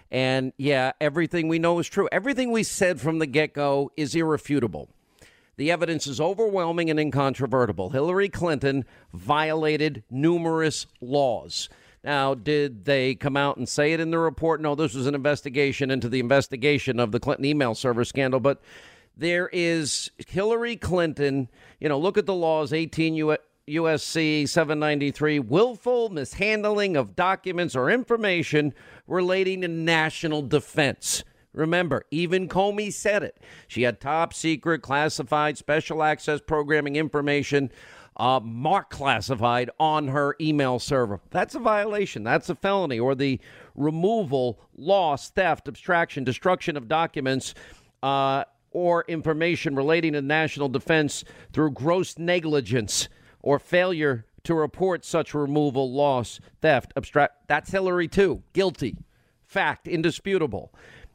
And, yeah, everything we know is true. Everything we said from the get-go is irrefutable. The evidence is overwhelming and incontrovertible. Hillary Clinton violated numerous laws. Now, did they come out and say it in the report? No, this was an investigation into the investigation of the Clinton email server scandal. But there is Hillary Clinton, you know, look at the laws, eighteen U S C seven ninety-three, willful mishandling of documents or information relating to national defense. Remember, even Comey said it. She had top secret, classified, special access programming information, uh, marked classified on her email server. That's a violation. That's a felony. Or the removal, loss, theft, abstraction, destruction of documents, uh, or information relating to national defense through gross negligence or failure to report such removal, loss, theft, abstract. That's Hillary too. Guilty. Fact. Indisputable.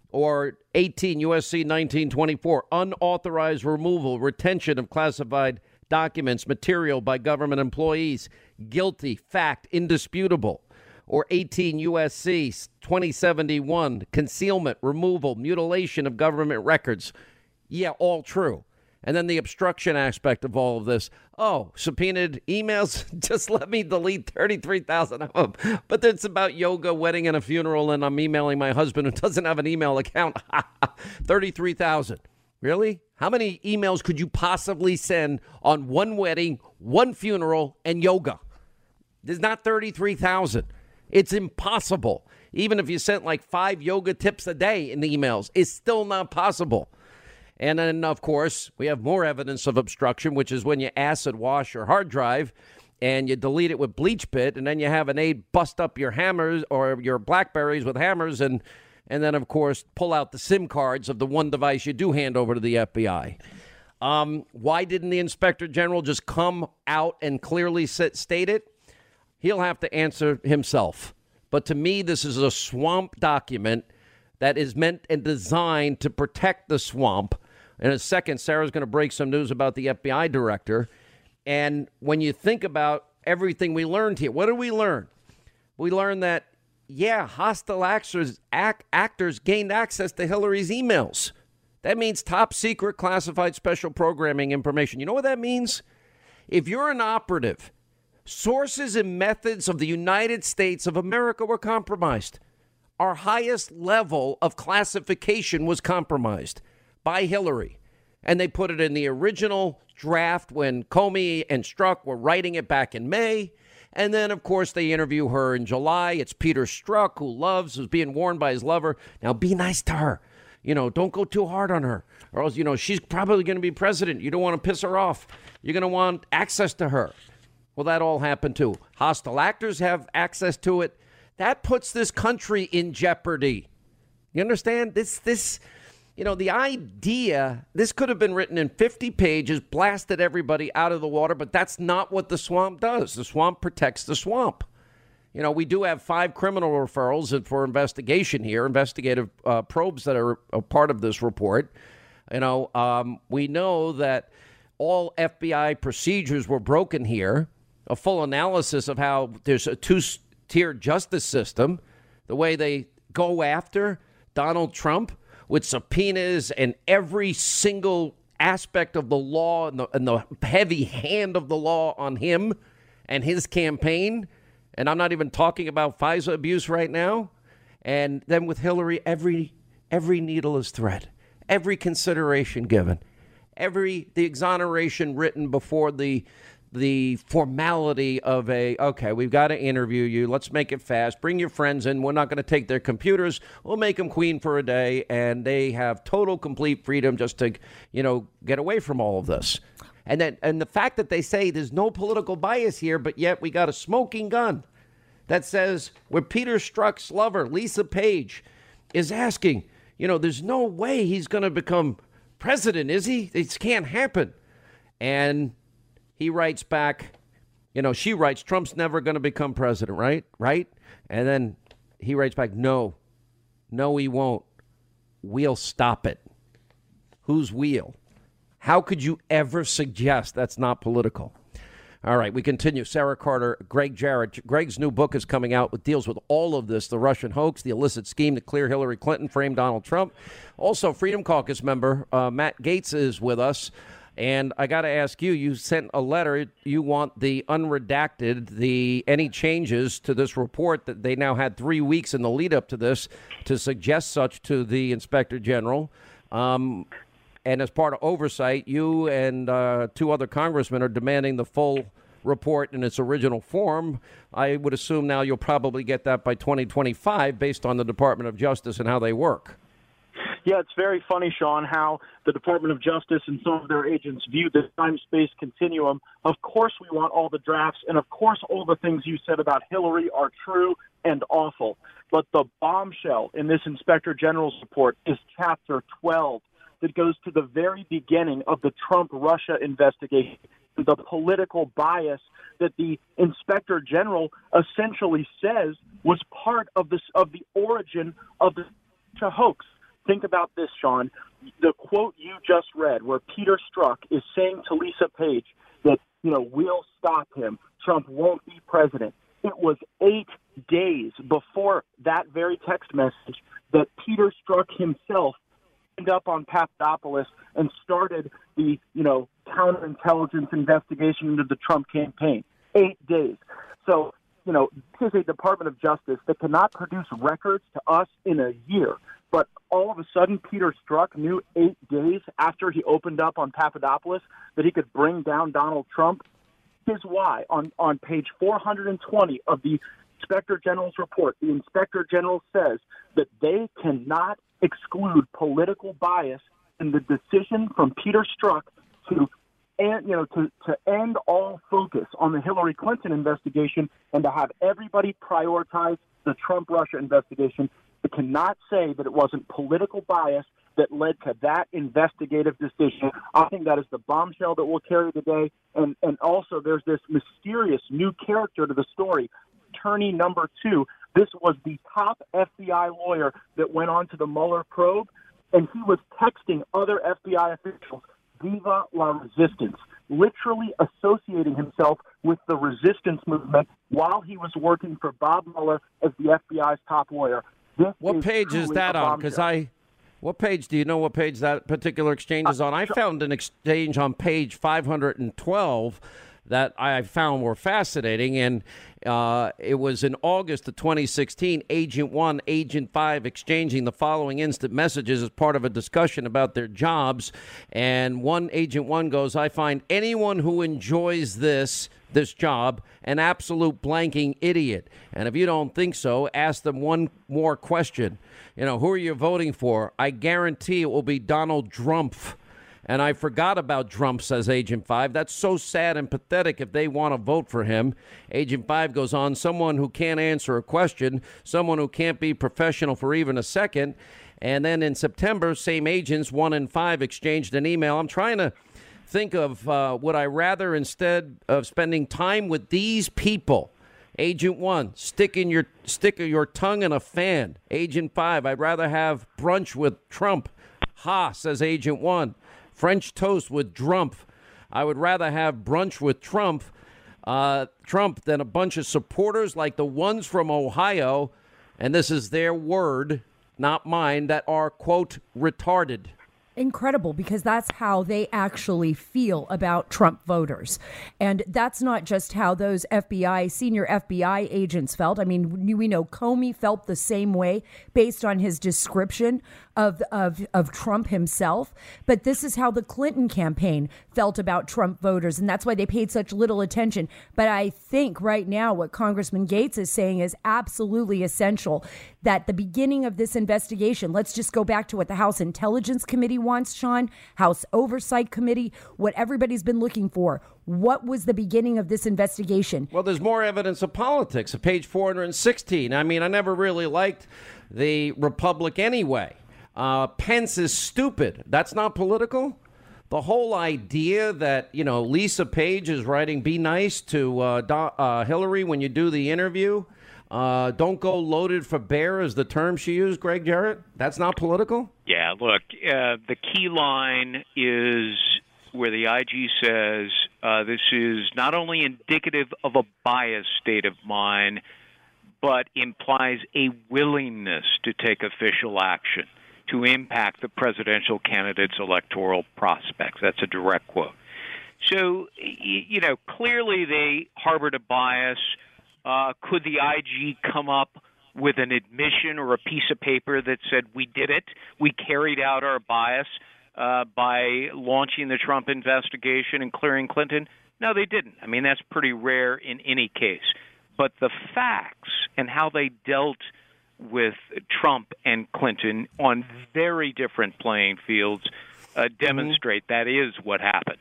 Or eighteen U S C nineteen twenty-four, unauthorized removal, retention of classified documents, material by government employees. Guilty. Fact. Indisputable. Or eighteen U S C twenty seventy-one, concealment, removal, mutilation of government records. Yeah, all true. And then the obstruction aspect of all of this. Oh, subpoenaed emails. Just let me delete thirty-three thousand of them. But it's about yoga, wedding, and a funeral, and I'm emailing my husband who doesn't have an email account. thirty-three thousand. Really? How many emails could you possibly send on one wedding, one funeral, and yoga? There's not thirty-three thousand. It's impossible. Even if you sent like five yoga tips a day in the emails, it's still not possible. And then, of course, we have more evidence of obstruction, which is when you acid wash your hard drive and you delete it with bleach bit, and then you have an aide bust up your hammers or your Blackberries with hammers, and and then, of course, pull out the SIM cards of the one device you do hand over to the F B I. Um, why didn't the Inspector General just come out and clearly state it? He'll have to answer himself. But to me, this is a swamp document that is meant and designed to protect the swamp. In a second, Sarah's going to break some news about the F B I director. And when you think about everything we learned here, what did we learn? We learned that, yeah, hostile actors, act, actors gained access to Hillary's emails. That means top secret classified special programming information. You know what that means? If you're an operative, sources and methods of the United States of America were compromised. Our highest level of classification was compromised by Hillary. And they put it in the original draft when Comey and Strzok were writing it back in May. And then, of course, they interview her in July. It's Peter Strzok, who loves, who's being warned by his lover. Now, be nice to her. You know, don't go too hard on her. Or else, you know, she's probably going to be president. You don't want to piss her off. You're going to want access to her. Well, that all happened, too. Hostile actors have access to it. That puts this country in jeopardy. You understand? This, this, you know, the idea, this could have been written in fifty pages, blasted everybody out of the water, but that's not what the swamp does. The swamp protects the swamp. You know, we do have five criminal referrals for investigation here, investigative uh, probes that are a part of this report. You know, um, we know that all F B I procedures were broken here. A full analysis of how there's a two-tier justice system, the way they go after Donald Trump with subpoenas and every single aspect of the law and the, and the heavy hand of the law on him and his campaign. And I'm not even talking about FISA abuse right now. And then with Hillary, every every needle is thread, every consideration given, every the exoneration written before the the formality of a, okay, we've got to interview you. Let's make it fast. Bring your friends in. We're not going to take their computers. We'll make them queen for a day. And they have total, complete freedom just to, you know, get away from all of this. And then, and the fact that they say there's no political bias here, but yet we got a smoking gun that says where Peter Strzok's lover, Lisa Page, is asking, you know, there's no way he's going to become president, is he? It can't happen. And he writes back, you know, she writes, Trump's never going to become president, right? Right? And then he writes back, no, no, he won't. We'll stop it. Whose we'll? How could you ever suggest that's not political? All right, we continue. Sarah Carter, Greg Jarrett. Greg's new book is coming out. It deals with all of this, the Russian hoax, the illicit scheme to clear Hillary Clinton, frame Donald Trump. Also, Freedom Caucus member uh, Matt Gaetz is with us. And I got to ask you, you sent a letter. You want the unredacted, the any changes to this report that they now had three weeks in the lead up to this to suggest such to the Inspector General. Um, and as part of oversight, you and uh, two other congressmen are demanding the full report in its original form. I would assume now you'll probably get that by twenty twenty-five based on the Department of Justice and how they work. Yeah, it's very funny, Sean, how the Department of Justice and some of their agents view the time-space continuum. Of course we want all the drafts, and of course all the things you said about Hillary are true and awful. But the bombshell in this Inspector General's report is Chapter twelve that goes to the very beginning of the Trump-Russia investigation, the political bias that the Inspector General essentially says was part of this of the origin of the Russia hoax. Think about this, Sean. The quote you just read, where Peter Strzok is saying to Lisa Page that, you know, we'll stop him. Trump won't be president. It was eight days before that very text message that Peter Strzok himself ended up on Papadopoulos and started the, you know, counterintelligence investigation into the Trump campaign. Eight days. So, you know, this is a Department of Justice that cannot produce records to us in a year. But all of a sudden, Peter Strzok knew eight days after he opened up on Papadopoulos that he could bring down Donald Trump. Here's why. On, on page four hundred twenty of the Inspector General's report, the Inspector General says that they cannot exclude political bias in the decision from Peter Strzok to and you know to, to end all focus on the Hillary Clinton investigation and to have everybody prioritize the Trump-Russia investigation. It cannot say that it wasn't political bias that led to that investigative decision. I think that is the bombshell that will carry the day. And, and also there's this mysterious new character to the story, attorney number two. This was the top F B I lawyer that went on to the Mueller probe, and he was texting other F B I officials, Viva la Resistance, literally associating himself with the resistance movement while he was working for Bob Mueller as the F B I's top lawyer. This what is page is that on? Because I, what page do you know? What page that particular exchange is on? I found an exchange on page five hundred twelve that I found were fascinating, and uh, it was in August of twenty sixteen. Agent One, Agent Five exchanging the following instant messages as part of a discussion about their jobs. And one Agent One goes, "I find anyone who enjoys this." this job, an absolute blanking idiot. And if you don't think so, ask them one more question. You know, who are you voting for? I guarantee it will be Donald Trump. And I forgot about Trump, says Agent Five. That's so sad and pathetic if they want to vote for him. Agent Five goes on, someone who can't answer a question, someone who can't be professional for even a second. And then in September, same agents, one and five, exchanged an email. I'm trying to think of uh, would I rather, instead of spending time with these people, Agent One, stick in your stick your tongue in a fan. Agent Five, I'd rather have brunch with Trump. Ha, says Agent One. French toast with Trump. I would rather have brunch with Trump, uh, Trump than a bunch of supporters like the ones from Ohio, and this is their word, not mine, that are, quote, retarded. Incredible, because that's how they actually feel about Trump voters. And that's not just how those F B I, senior F B I agents felt. I mean, we know Comey felt the same way based on his description of, of, of Trump himself. But this is how the Clinton campaign felt about Trump voters. And that's why they paid such little attention. But I think right now what Congressman Gaetz is saying is absolutely essential, that the beginning of this investigation, let's just go back to what the House Intelligence Committee wants, Sean, House Oversight Committee, what everybody's been looking for. What was the beginning of this investigation? Well, there's more evidence of politics. At page four hundred sixteen. I mean, I never really liked the Republic anyway. Uh, Pence is stupid. That's not political. The whole idea that, you know, Lisa Page is writing "Be nice" to uh, Do- uh, Hillary when you do the interview. Uh, don't go loaded for bear is the term she used, Greg Jarrett. That's not political? Yeah, look, uh, the key line is where the I G says Uh, this is not only indicative of a biased state of mind, but implies a willingness to take official action to impact the presidential candidate's electoral prospects. That's a direct quote. So, you know, clearly they harbored a bias. Uh, could the I G come up with an admission or a piece of paper that said, we did it, we carried out our bias uh, by launching the Trump investigation and clearing Clinton? No, they didn't. I mean, that's pretty rare in any case. But the facts and how they dealt with Trump and Clinton on very different playing fields uh, demonstrate mm-hmm. that is what happened.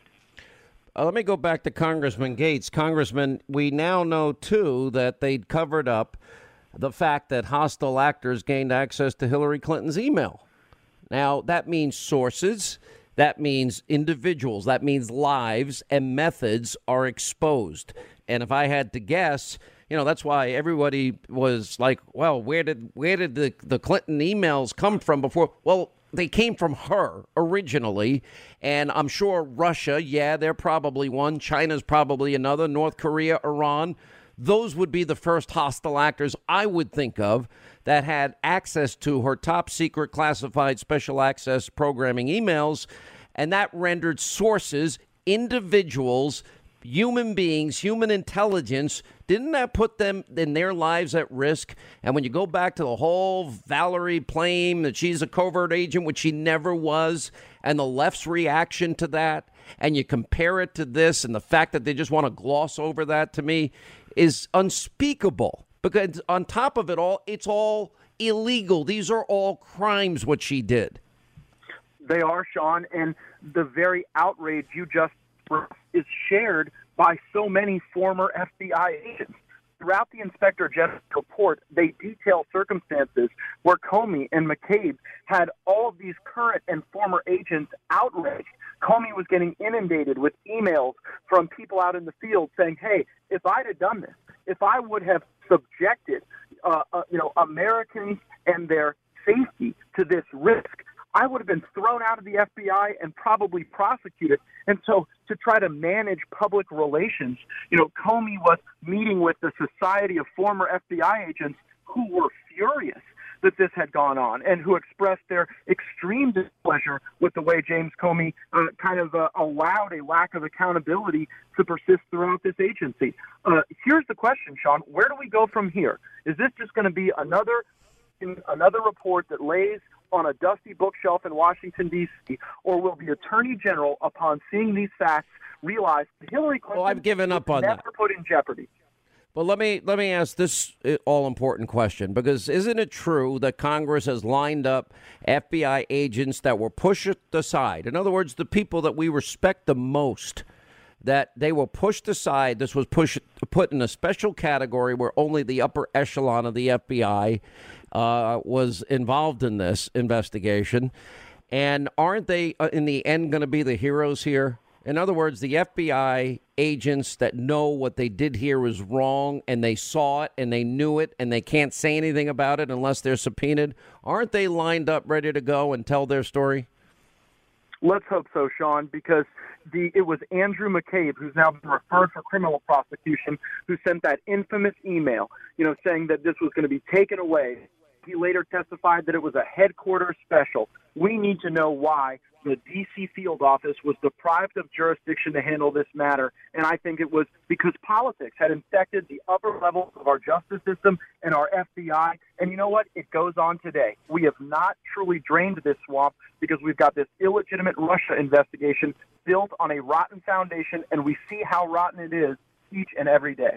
Uh, let me go back to Congressman Gates. Congressman, we now know, too, that they'd covered up the fact that hostile actors gained access to Hillary Clinton's email. Now, that means sources, that means individuals, that means lives and methods are exposed. And if I had to guess, you know, that's why everybody was like, well, where did where did the, the Clinton emails come from before? Well, they came from her originally, and I'm sure Russia, yeah, they're probably one. China's probably another. North Korea, Iran. Those would be the first hostile actors I would think of that had access to her top secret classified special access programming emails, and that rendered sources, individuals, human beings, human intelligence. Didn't that put them in their lives at risk? And when you go back to the whole Valerie claim that she's a covert agent, which she never was, and the left's reaction to that, and you compare it to this and the fact that they just want to gloss over that, to me, is unspeakable. Because on top of it all, it's all illegal. These are all crimes, what she did. They are, Sean, and the very outrage you just is shared by so many former F B I agents. Throughout the Inspector General's report, they detail circumstances where Comey and McCabe had all of these current and former agents outraged. Comey was getting inundated with emails from people out in the field saying, hey, if I'd have done this, if I would have subjected uh, uh, you know, Americans and their safety to this risk, I would have been thrown out of the F B I and probably prosecuted. And so to try to manage public relations, you know, Comey was meeting with the Society of Former F B I Agents who were furious that this had gone on and who expressed their extreme displeasure with the way James Comey uh, kind of uh, allowed a lack of accountability to persist throughout this agency. Uh, here's the question, Sean. Where do we go from here? Is this just going to be another another report that lays on a dusty bookshelf in Washington, D C, or will the Attorney General, upon seeing these facts, realize that Hillary Clinton well, I've given up on never that. put in jeopardy? Well, let me let me ask this all-important question, because isn't it true that Congress has lined up F B I agents that were pushed aside? In other words, the people that we respect the most, that they were pushed aside. This was pushed, put in a special category where only the upper echelon of the F B I uh, was involved in this investigation. And aren't they, uh, in the end, going to be the heroes here? In other words, the F B I agents that know what they did here was wrong, and they saw it and they knew it, and they can't say anything about it unless they're subpoenaed. Aren't they lined up ready to go and tell their story? Let's hope so, Sean, because the it was Andrew McCabe, who's now been referred for criminal prosecution, who sent that infamous email, you know, saying that this was going to be taken away. He later testified that it was a headquarters special. We need to know why the D C field office was deprived of jurisdiction to handle this matter, and I think it was because politics had infected the upper levels of our justice system and our F B I. And you know what? It goes on today. We have not truly drained this swamp because we've got this illegitimate Russia investigation built on a rotten foundation, and we see how rotten it is each and every day.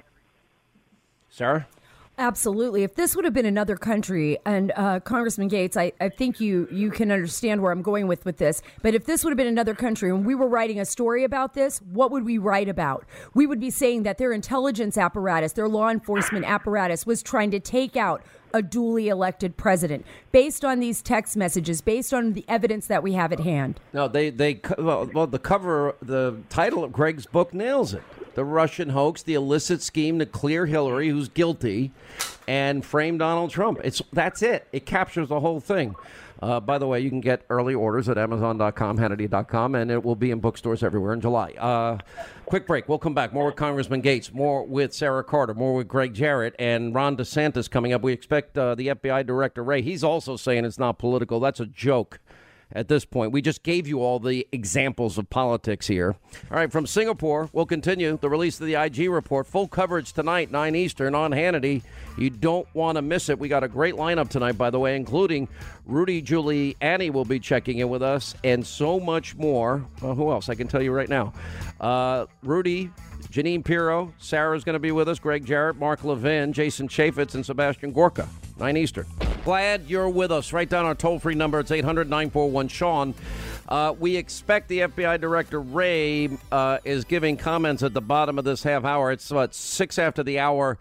Sarah? Absolutely. If this would have been another country, and uh, Congressman Gates, I, I think you, you can understand where I'm going with, with this, but if this would have been another country and we were writing a story about this, what would we write about? We would be saying that their intelligence apparatus, their law enforcement apparatus was trying to take out a duly elected president based on these text messages, based on the evidence that we have at hand. No, they, they well, well, the cover, the title of Greg's book nails it. The Russian hoax, the illicit scheme to clear Hillary, who's guilty, and frame Donald Trump. It's that's it. It captures the whole thing. Uh, by the way, you can get early orders at amazon dot com, hannity dot com, and it will be in bookstores everywhere in July. Uh, quick break. We'll come back. More with Congressman Gates, more with Sarah Carter, more with Greg Jarrett, and Ron DeSantis coming up. We expect uh, the F B I Director Wray. He's also saying it's not political. That's a joke. At this point, we just gave you all the examples of politics here. All right, from Singapore, we'll continue the release of the I G report. Full coverage tonight, nine Eastern on Hannity. You don't want to miss it. We got a great lineup tonight, by the way, including Rudy Giuliani will be checking in with us and so much more. Well, who else? I can tell you right now. Uh, Rudy, Janine Pirro, Sarah's going to be with us, Greg Jarrett, Mark Levin, Jason Chaffetz, and Sebastian Gorka. nine Eastern. Glad you're with us. Write down our toll-free number. It's eight hundred, nine four one, Sean. Uh, we expect the F B I Director Wray uh, is giving comments at the bottom of this half hour. It's what, six after the hour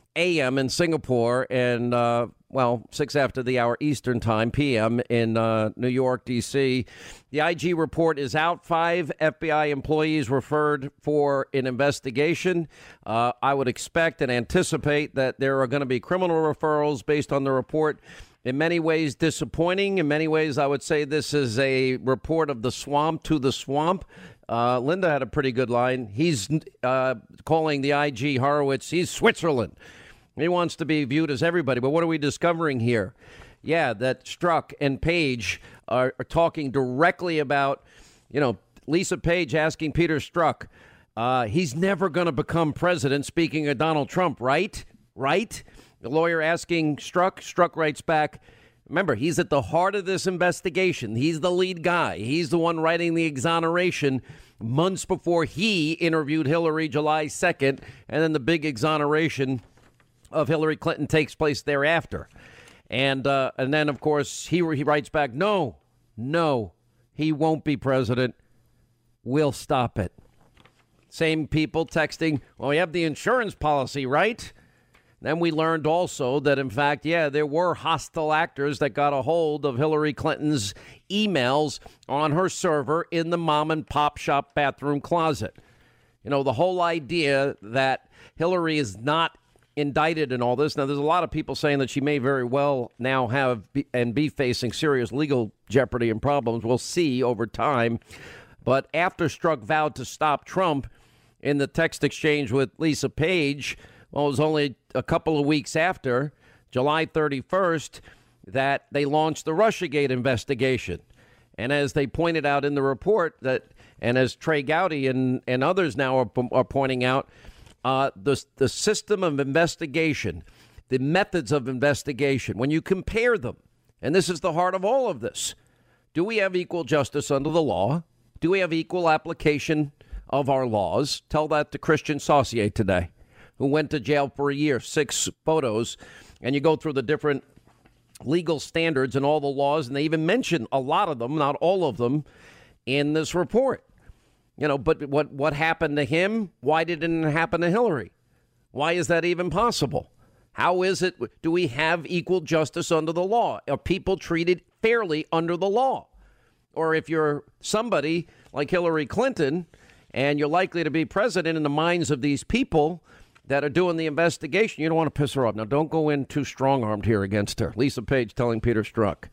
A M in Singapore and, uh, well, six after the hour Eastern time, P M in uh, New York, D C. The I G report is out. Five F B I employees referred for an investigation. Uh, I would expect and anticipate that there are going to be criminal referrals based on the report. In many ways disappointing. In many ways, I would say this is a report of the swamp to the swamp. Uh, Linda had a pretty good line. He's uh, calling the I G Horowitz, he's Switzerland. He wants to be viewed as everybody. But what are we discovering here? Yeah, that Strzok and Page are, are talking directly about, you know, Lisa Page asking Peter Strzok, uh, he's never going to become president, speaking of Donald Trump, right? Right? The lawyer asking Strzok. Strzok writes back, remember, he's at the heart of this investigation. He's the lead guy. He's the one writing the exoneration months before he interviewed Hillary July second, and then the big exoneration of Hillary Clinton takes place thereafter. And uh, and then, of course, he he writes back, no, no, he won't be president. We'll stop it. Same people texting, well, we have the insurance policy, right? Then we learned also that, in fact, yeah, there were hostile actors that got a hold of Hillary Clinton's emails on her server in the mom and pop shop bathroom closet. You know, the whole idea that Hillary is not indicted in all this. Now, there's a lot of people saying that she may very well now have be, and be facing serious legal jeopardy and problems. We'll see over time. But after Strzok vowed to stop Trump in the text exchange with Lisa Page, well, it was only a couple of weeks after, July thirty-first, that they launched the Russiagate investigation. And as they pointed out in the report, that, and as Trey Gowdy and, and others now are, are pointing out, uh, the, the system of investigation, the methods of investigation, when you compare them, and this is the heart of all of this, do we have equal justice under the law? Do we have equal application of our laws? Tell that to Christian Saucier today, who went to jail for a year, six photos, and you go through the different legal standards and all the laws, and they even mention a lot of them, not all of them, in this report. You know, but what, what happened to him? Why didn't it happen to Hillary? Why is that even possible? How is it? Do we have equal justice under the law? Are people treated fairly under the law? Or if you're somebody like Hillary Clinton and you're likely to be president in the minds of these people that are doing the investigation, you don't want to piss her off. Now, don't go in too strong-armed here against her. Lisa Page telling Peter Strzok.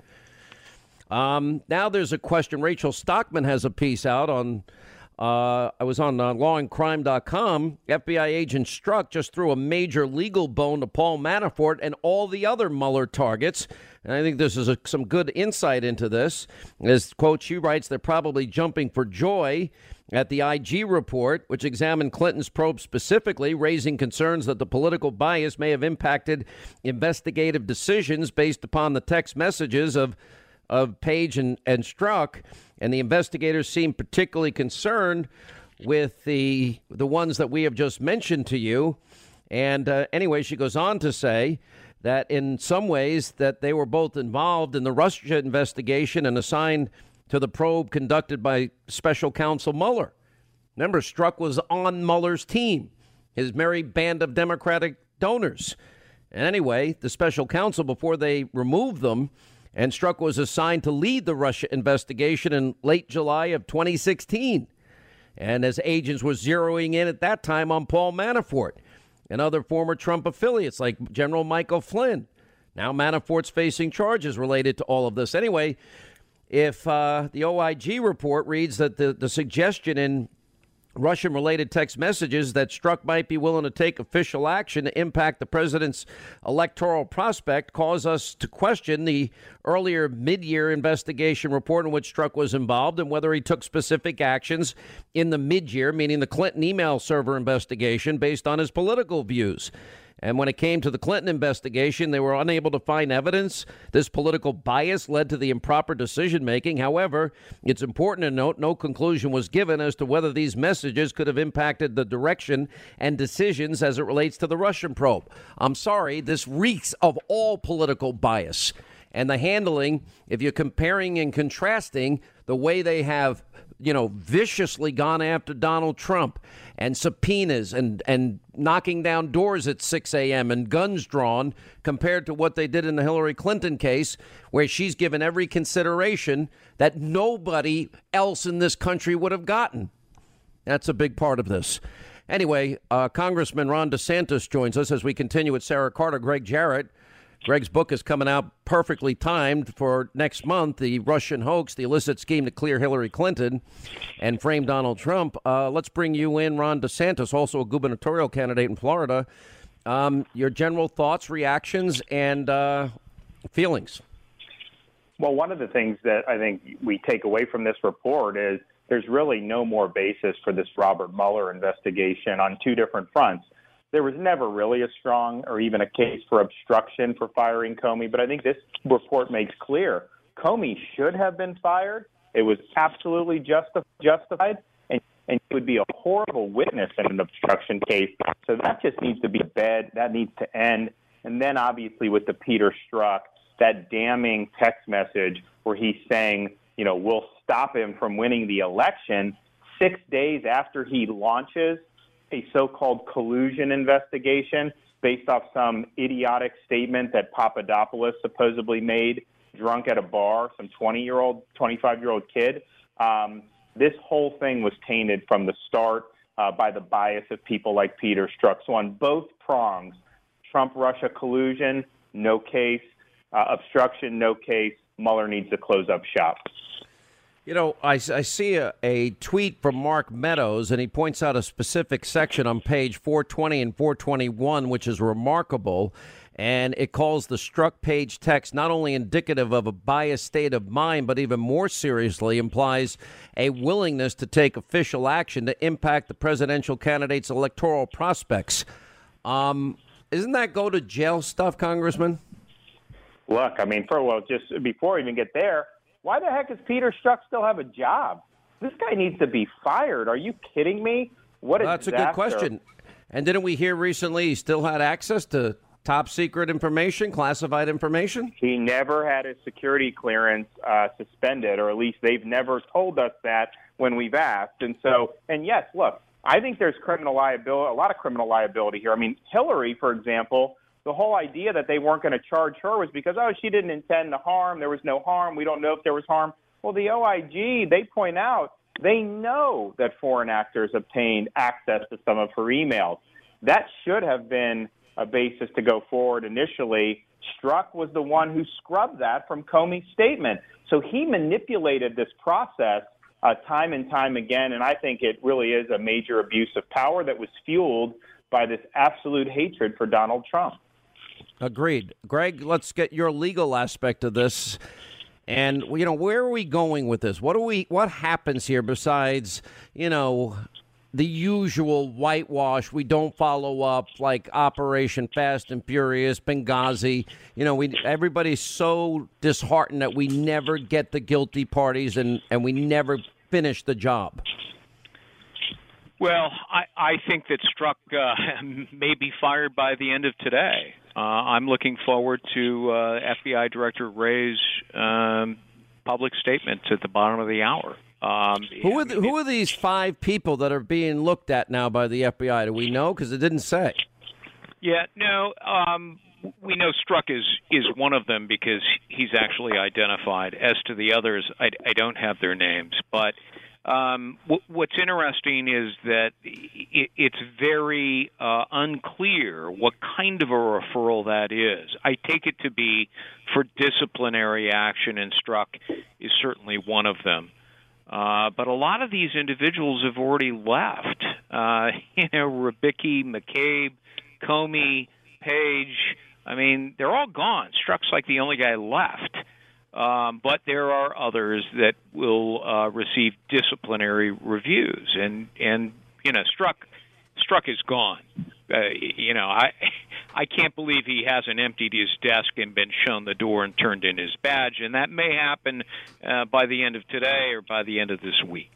Um, now there's a question. Rachel Stockman has a piece out on, uh, I was on uh, law and crime dot com. F B I agent Strzok just threw a major legal bone to Paul Manafort and all the other Mueller targets. And I think this is a, some good insight into this. As, quote, she writes, they're probably jumping for joy at the I G report, which examined Clinton's probe specifically, raising concerns that the political bias may have impacted investigative decisions based upon the text messages of of Page and, and Strzok. And the investigators seem particularly concerned with the the ones that we have just mentioned to you. And uh, anyway, she goes on to say that in some ways that they were both involved in the Russia investigation and assigned to the probe conducted by special counsel Mueller. Remember, Strzok was on Mueller's team, his merry band of Democratic donors. And anyway, the special counsel, before they removed them, and Strzok was assigned to lead the Russia investigation in late July of twenty sixteen. And as agents were zeroing in at that time on Paul Manafort and other former Trump affiliates like General Michael Flynn. Now Manafort's facing charges related to all of this. Anyway, if uh, the O I G report reads that the, the suggestion in Russian-related text messages that Strzok might be willing to take official action to impact the president's electoral prospect cause us to question the earlier mid-year investigation report in which Strzok was involved and whether he took specific actions in the mid-year, meaning the Clinton email server investigation, based on his political views. And when it came to the Clinton investigation, they were unable to find evidence. This political bias led to the improper decision-making. However, it's important to note no conclusion was given as to whether these messages could have impacted the direction and decisions as it relates to the Russian probe. I'm sorry, this reeks of all political bias. And the handling, if you're comparing and contrasting the way they have, you know, viciously gone after Donald Trump and subpoenas and, and knocking down doors at six a.m. and guns drawn compared to what they did in the Hillary Clinton case, where she's given every consideration that nobody else in this country would have gotten. That's a big part of this. Anyway, uh, Congressman Ron DeSantis joins us as we continue with Sarah Carter. Greg Jarrett. Greg's book is coming out perfectly timed for next month, The Russian Hoax, the illicit scheme to clear Hillary Clinton and frame Donald Trump. Uh, let's bring you in, Ron DeSantis, also a gubernatorial candidate in Florida. Um, your general thoughts, reactions, and uh, feelings. Well, one of the things that I think we take away from this report is there's really no more basis for this Robert Mueller investigation on two different fronts. There was never really a strong or even a case for obstruction for firing Comey, but I think this report makes clear Comey should have been fired. It was absolutely justi- justified, and, and he would be a horrible witness in an obstruction case. So that just needs to be bad. That needs to end. And then obviously with the Peter Strzok, that damning text message where he's saying, you know, we'll stop him from winning the election six days after he launches a so-called collusion investigation based off some idiotic statement that Papadopoulos supposedly made drunk at a bar, some twenty-year-old, twenty-five-year-old kid. Um, this whole thing was tainted from the start uh, by the bias of people like Peter Strzok. So on both prongs, Trump-Russia collusion, no case. Uh, obstruction, no case. Mueller needs to close up shop. You know, I, I see a, a tweet from Mark Meadows, and he points out a specific section on page four twenty and four twenty-one, which is remarkable. And it calls the Strzok page text not only indicative of a biased state of mind, but even more seriously implies a willingness to take official action to impact the presidential candidate's electoral prospects. Um, isn't that go to jail stuff, Congressman? Look, I mean, for well, just before we even get there, why the heck does Peter Strzok still have a job? This guy needs to be fired. Are you kidding me? What a well, That's disaster. a good question. And didn't we hear recently he still had access to top secret information, classified information? He never had his security clearance uh, suspended, or at least they've never told us that when we've asked. And so, and yes, look, I think there's criminal liability, a lot of criminal liability here. I mean, Hillary, for example, the whole idea that they weren't going to charge her was because, oh, she didn't intend to harm. There was no harm. We don't know if there was harm. Well, the O I G, they point out, they know that foreign actors obtained access to some of her emails. That should have been a basis to go forward initially. Strzok was the one who scrubbed that from Comey's statement. So he manipulated this process uh, time and time again, and I think it really is a major abuse of power that was fueled by this absolute hatred for Donald Trump. Agreed. Greg, let's get your legal aspect of this. And, you know, where are we going with this? What do we, what happens here besides, you know, the usual whitewash? We don't follow up, like Operation Fast and Furious, Benghazi. You know, we everybody's so disheartened that we never get the guilty parties and, and we never finish the job. Well, I, I think that Strzok uh, may be fired by the end of today. Uh, I'm looking forward to uh, F B I Director Wray's um, public statement at the bottom of the hour. Um, who are the, who are these five people that are being looked at now by the F B I? Do we know? Because it didn't say. Yeah, no, um, we know Strzok is is one of them because he's actually identified. As to the others, I, I don't have their names, but Um, w- what's interesting is that it, it's very uh, unclear what kind of a referral that is. I take it to be for disciplinary action, and Strzok is certainly one of them. Uh, but a lot of these individuals have already left. Uh, you know, Rybicki, McCabe, Comey, Page. I mean, they're all gone. Strzok's like the only guy left. Um, but there are others that will uh, receive disciplinary reviews, and and you know, Strzok, Strzok is gone. Uh, you know, I I can't believe he hasn't emptied his desk and been shown the door and turned in his badge, and that may happen uh, by the end of today or by the end of this week.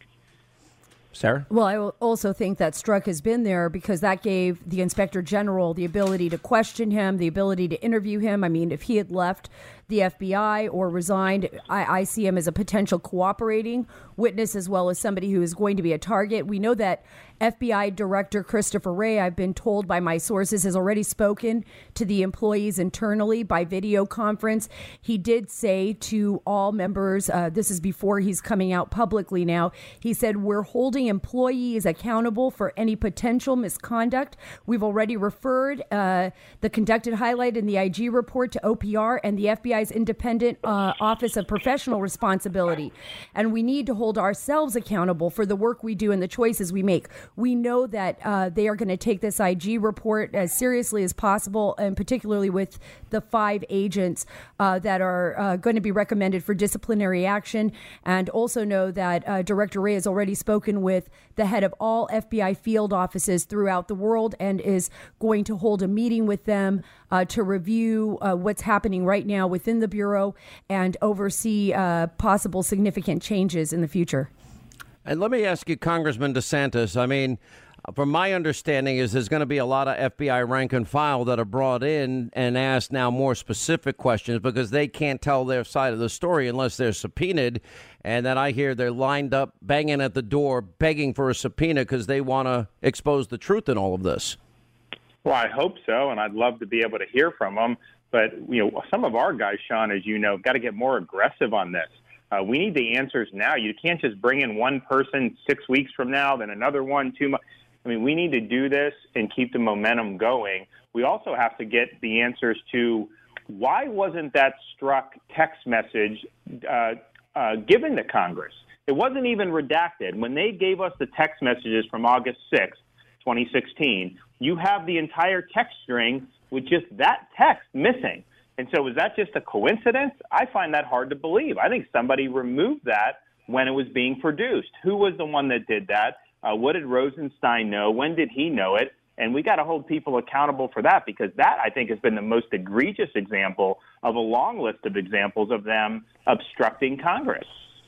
Sarah? Well, I also think that Strzok has been there because that gave the Inspector General the ability to question him, the ability to interview him. I mean, if he had left the F B I or resigned, I, I see him as a potential cooperating witness as well as somebody who is going to be a target. We know that F B I Director Christopher Wray, I've been told by my sources, has already spoken to the employees internally by video conference. He did say to all members, uh, this is before he's coming out publicly now, he said, we're holding employees accountable for any potential misconduct. We've already referred uh, the conducted highlight in the I G report to O P R and the F B I's independent uh, Office of Professional Responsibility. And we need to hold ourselves accountable for the work we do and the choices we make. We know that uh, they are going to take this I G report as seriously as possible, and particularly with the five agents uh, that are uh, going to be recommended for disciplinary action, and also know that uh, Director Wray has already spoken with the head of all F B I field offices throughout the world and is going to hold a meeting with them uh, to review uh, what's happening right now within the Bureau and oversee uh, possible significant changes in the future. And let me ask you, Congressman DeSantis, I mean, from my understanding is there's going to be a lot of F B I rank and file that are brought in and asked now more specific questions because they can't tell their side of the story unless they're subpoenaed. And then I hear they're lined up, banging at the door, begging for a subpoena because they want to expose the truth in all of this. Well, I hope so, and I'd love to be able to hear from them. But, you know, some of our guys, Sean, as you know, got to get more aggressive on this. Uh, we need the answers now. You can't just bring in one person six weeks from now, then another one, two months. I mean, we need to do this and keep the momentum going. We also have to get the answers to why wasn't that Strzok text message uh, uh, given to Congress? It wasn't even redacted. When they gave us the text messages from August sixth, twenty sixteen, you have the entire text string with just that text missing. And so was that just a coincidence? I find that hard to believe. I think somebody removed that when it was being produced. Who was the one that did that? Uh, what did Rosenstein know? When did he know it? And we got to hold people accountable for that, because that, I think, has been the most egregious example of a long list of examples of them obstructing Congress.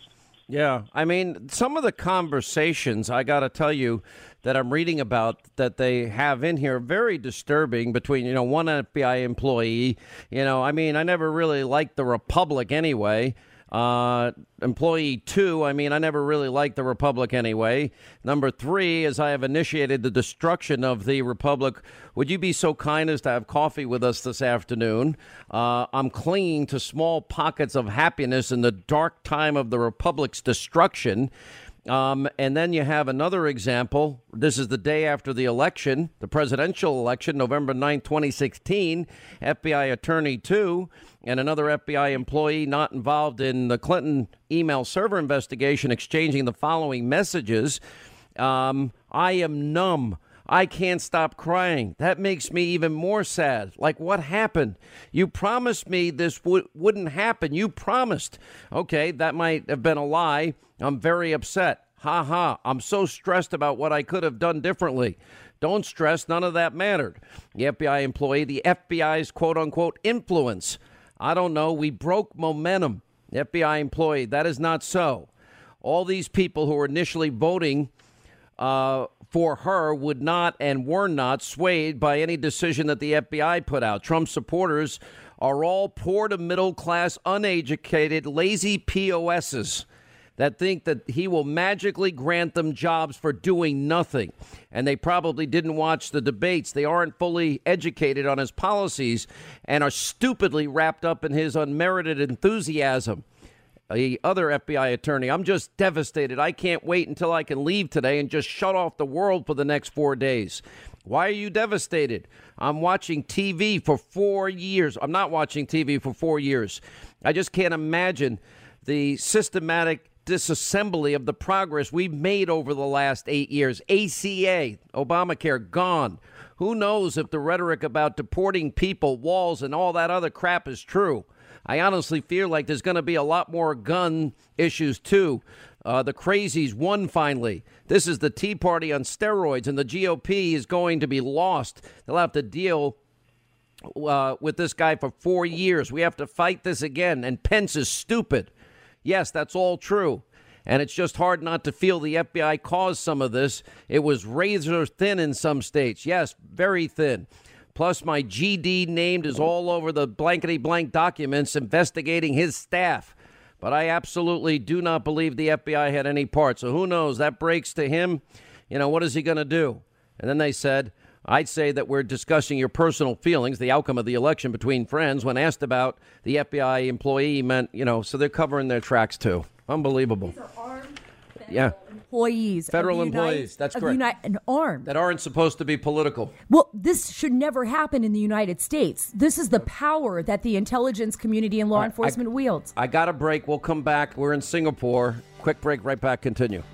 Yeah, I mean, some of the conversations, I got to tell you, that I'm reading about that they have in here, very disturbing between, you know, one F B I employee. You know, I mean, I never really liked the Republic anyway. Uh, employee two, I mean, I never really liked the Republic anyway. Number three, as I have initiated the destruction of the Republic, would you be so kind as to have coffee with us this afternoon? Uh, I'm clinging to small pockets of happiness in the dark time of the Republic's destruction. Um, and then you have another example. This is the day after the election, the presidential election, November ninth, twenty sixteen. F B I attorney two and another F B I employee not involved in the Clinton email server investigation exchanging the following messages. Um, I am numb. I can't stop crying. That makes me even more sad. Like, what happened? You promised me this w- wouldn't happen. You promised. Okay, that might have been a lie. I'm very upset. Ha ha. I'm so stressed about what I could have done differently. Don't stress. None of that mattered. The F B I employee, the F B I's quote unquote influence. I don't know. We broke momentum. The F B I employee. That is not so. All these people who were initially voting uh, for her would not and were not swayed by any decision that the F B I put out. Trump supporters are all poor to middle class, uneducated, lazy P O S's that think that he will magically grant them jobs for doing nothing. And they probably didn't watch the debates. They aren't fully educated on his policies and are stupidly wrapped up in his unmerited enthusiasm. the other F B I attorney, I'm just devastated. I can't wait until I can leave today and just shut off the world for the next four days. Why are you devastated? I'm watching T V for four years. I'm not watching T V for four years. I just can't imagine the systematic disassembly of the progress we've made over the last eight years. A C A, Obamacare, gone. Who knows if the rhetoric about deporting people, walls, and all that other crap is true. I honestly feel like there's going to be a lot more gun issues, too. Uh, the crazies won finally. This is the Tea Party on steroids, and the G O P is going to be lost. They'll have to deal uh, with this guy for four years. We have to fight this again, and Pence is stupid. Yes, that's all true. And it's just hard not to feel the F B I caused some of this. It was razor thin in some states. Yes, very thin. Plus, my G D named is all over the blankety-blank documents investigating his staff. But I absolutely do not believe the F B I had any part. So who knows? That breaks to him. You know, what is he going to do? And then they said, I'd say that we're discussing your personal feelings, the outcome of the election between friends. When asked about the F B I employee meant, you know, so they're covering their tracks, too. Unbelievable. These are armed federal yeah. employees. Federal of the employees, United, that's of correct. United, and armed. That aren't supposed to be political. Well, this should never happen in the United States. This is the power that the intelligence community and law Right, enforcement I, wields. I got a break. We'll come back. We're in Singapore. Quick break, right back. Continue.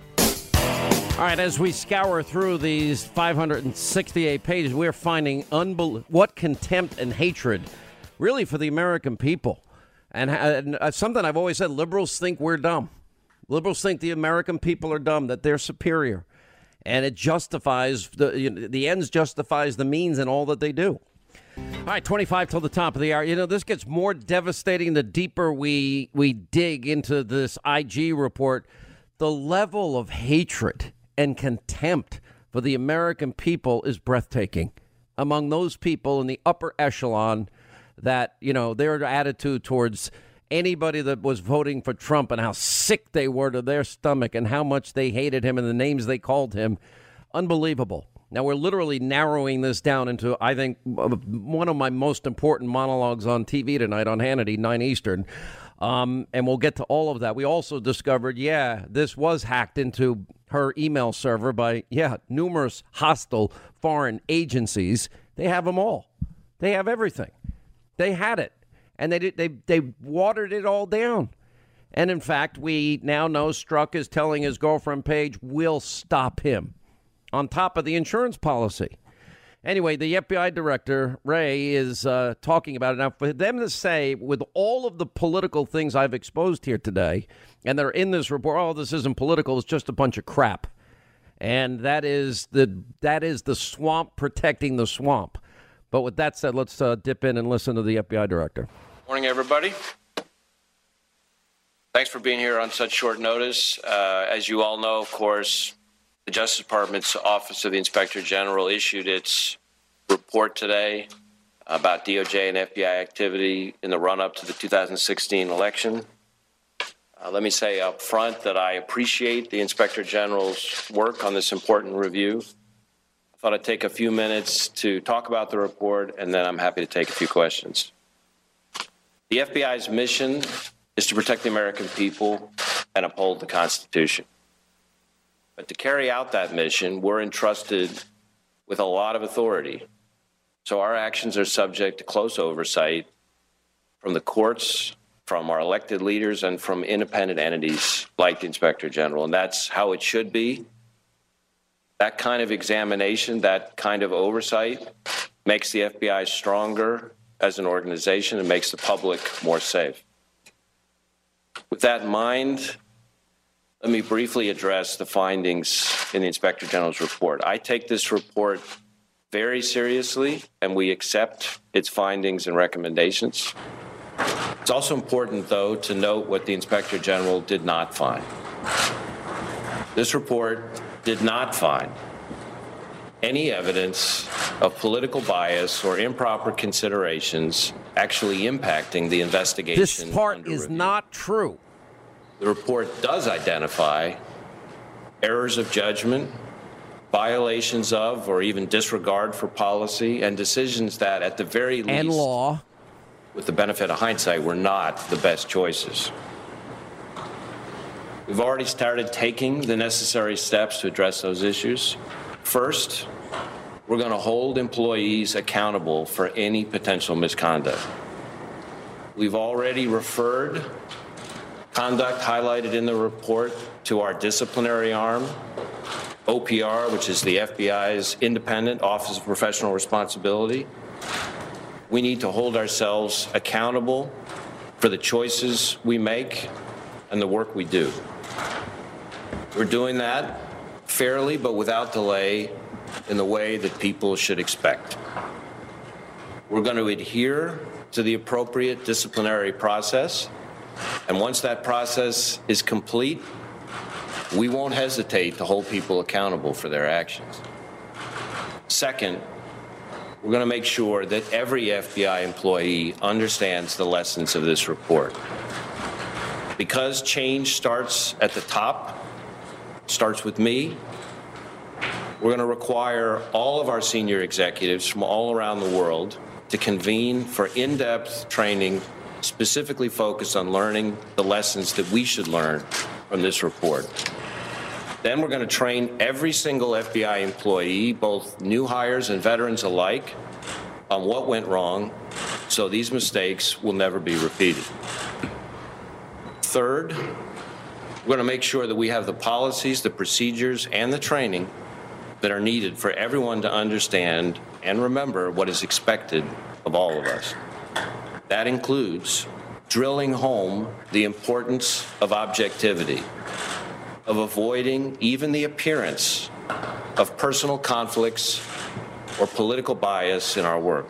All right, as we scour through these five hundred sixty-eight pages, we're finding unbel- what contempt and hatred, really, for the American people. And, and uh, something I've always said, liberals think we're dumb. Liberals think the American people are dumb, that they're superior. And it justifies, the you know, the ends justifies the means in all that they do. All right, twenty-five till the top of the hour. You know, this gets more devastating the deeper we we dig into this I G report. The level of hatred and contempt for the American people is breathtaking. Among those people in the upper echelon, that, you know, their attitude towards anybody that was voting for Trump and how sick they were to their stomach and how much they hated him and the names they called him. Unbelievable. Now, we're literally narrowing this down into, I think, one of my most important monologues on T V tonight on Hannity, nine Eastern. Um, and we'll get to all of that. We also discovered, yeah, this was hacked into her email server by, yeah, numerous hostile foreign agencies. They have them all. They have everything. They had it. And they did, they they watered it all down. And in fact, we now know Strzok is telling his girlfriend Paige, we'll stop him, on top of the insurance policy. Anyway, the F B I director, Wray, is uh, talking about it. Now, for them to say, with all of the political things I've exposed here today, and they're in this report, oh, this isn't political, it's just a bunch of crap. And that is the that is the swamp protecting the swamp. But with that said, let's uh, dip in and listen to the F B I director. Morning, everybody. Thanks for being here on such short notice. Uh, as you all know, of course, the Justice Department's Office of the Inspector General issued its report today about D O J and F B I activity in the run-up to the two thousand sixteen election. Uh, let me say up front that I appreciate the Inspector General's work on this important review. I thought I'd take a few minutes to talk about the report, and then I'm happy to take a few questions. The F B I's mission is to protect the American people and uphold the Constitution. But to carry out that mission, we're entrusted with a lot of authority. So our actions are subject to close oversight from the courts, from our elected leaders, and from independent entities like the Inspector General. And that's how it should be. That kind of examination, that kind of oversight makes the F B I stronger as an organization and makes the public more safe. With that in mind, let me briefly address the findings in the Inspector General's report. I take this report very seriously, and we accept its findings and recommendations. It's also important, though, to note what the Inspector General did not find. This report did not find any evidence of political bias or improper considerations actually impacting the investigation. This part is review. Not true. The report does identify errors of judgment, violations of or even disregard for policy, and decisions that, at the very least, and law, with the benefit of hindsight, were not the best choices. We've already started taking the necessary steps to address those issues. First, we're going to hold employees accountable for any potential misconduct. We've already referred conduct highlighted in the report to our disciplinary arm, O P R, which is the F B I's independent Office of Professional Responsibility. We need to hold ourselves accountable for the choices we make and the work we do. We're doing that fairly but without delay in the way that people should expect. We're going to adhere to the appropriate disciplinary process, and once that process is complete, we won't hesitate to hold people accountable for their actions. Second, we're going to make sure that every F B I employee understands the lessons of this report. Because change starts at the top, starts with me, we're going to require all of our senior executives from all around the world to convene for in-depth training specifically focused on learning the lessons that we should learn from this report. Then we're going to train every single F B I employee, both new hires and veterans alike, on what went wrong so these mistakes will never be repeated. Third, we're going to make sure that we have the policies, the procedures, and the training that are needed for everyone to understand and remember what is expected of all of us. That includes drilling home the importance of objectivity, of avoiding even the appearance of personal conflicts or political bias in our work,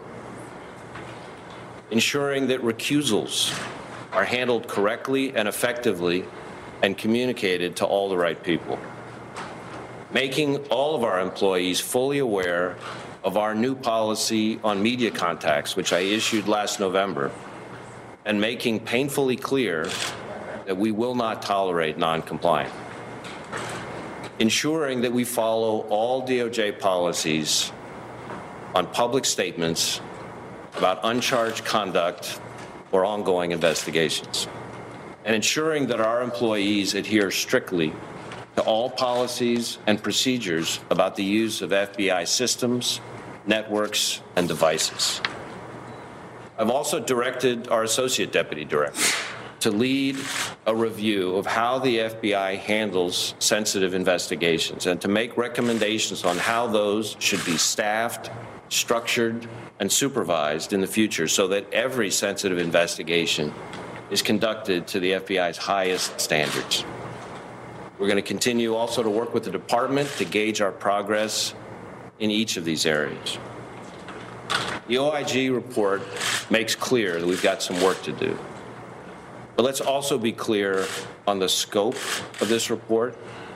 ensuring that recusals are handled correctly and effectively and communicated to all the right people, making all of our employees fully aware of our new policy on media contacts, which I issued last November, and making painfully clear that we will not tolerate non-compliance. Ensuring that we follow all D O J policies on public statements about uncharged conduct or ongoing investigations, and ensuring that our employees adhere strictly to all policies and procedures about the use of F B I systems, networks, and devices. I've also directed our Associate Deputy Director to lead a review of how the F B I handles sensitive investigations and to make recommendations on how those should be staffed, structured, and supervised in the future so that every sensitive investigation is conducted to the F B I's highest standards. We're going to continue also to work with the department to gauge our progress in each of these areas. The O I G report makes clear that we've got some work to do. But let's also be clear on the scope of this report.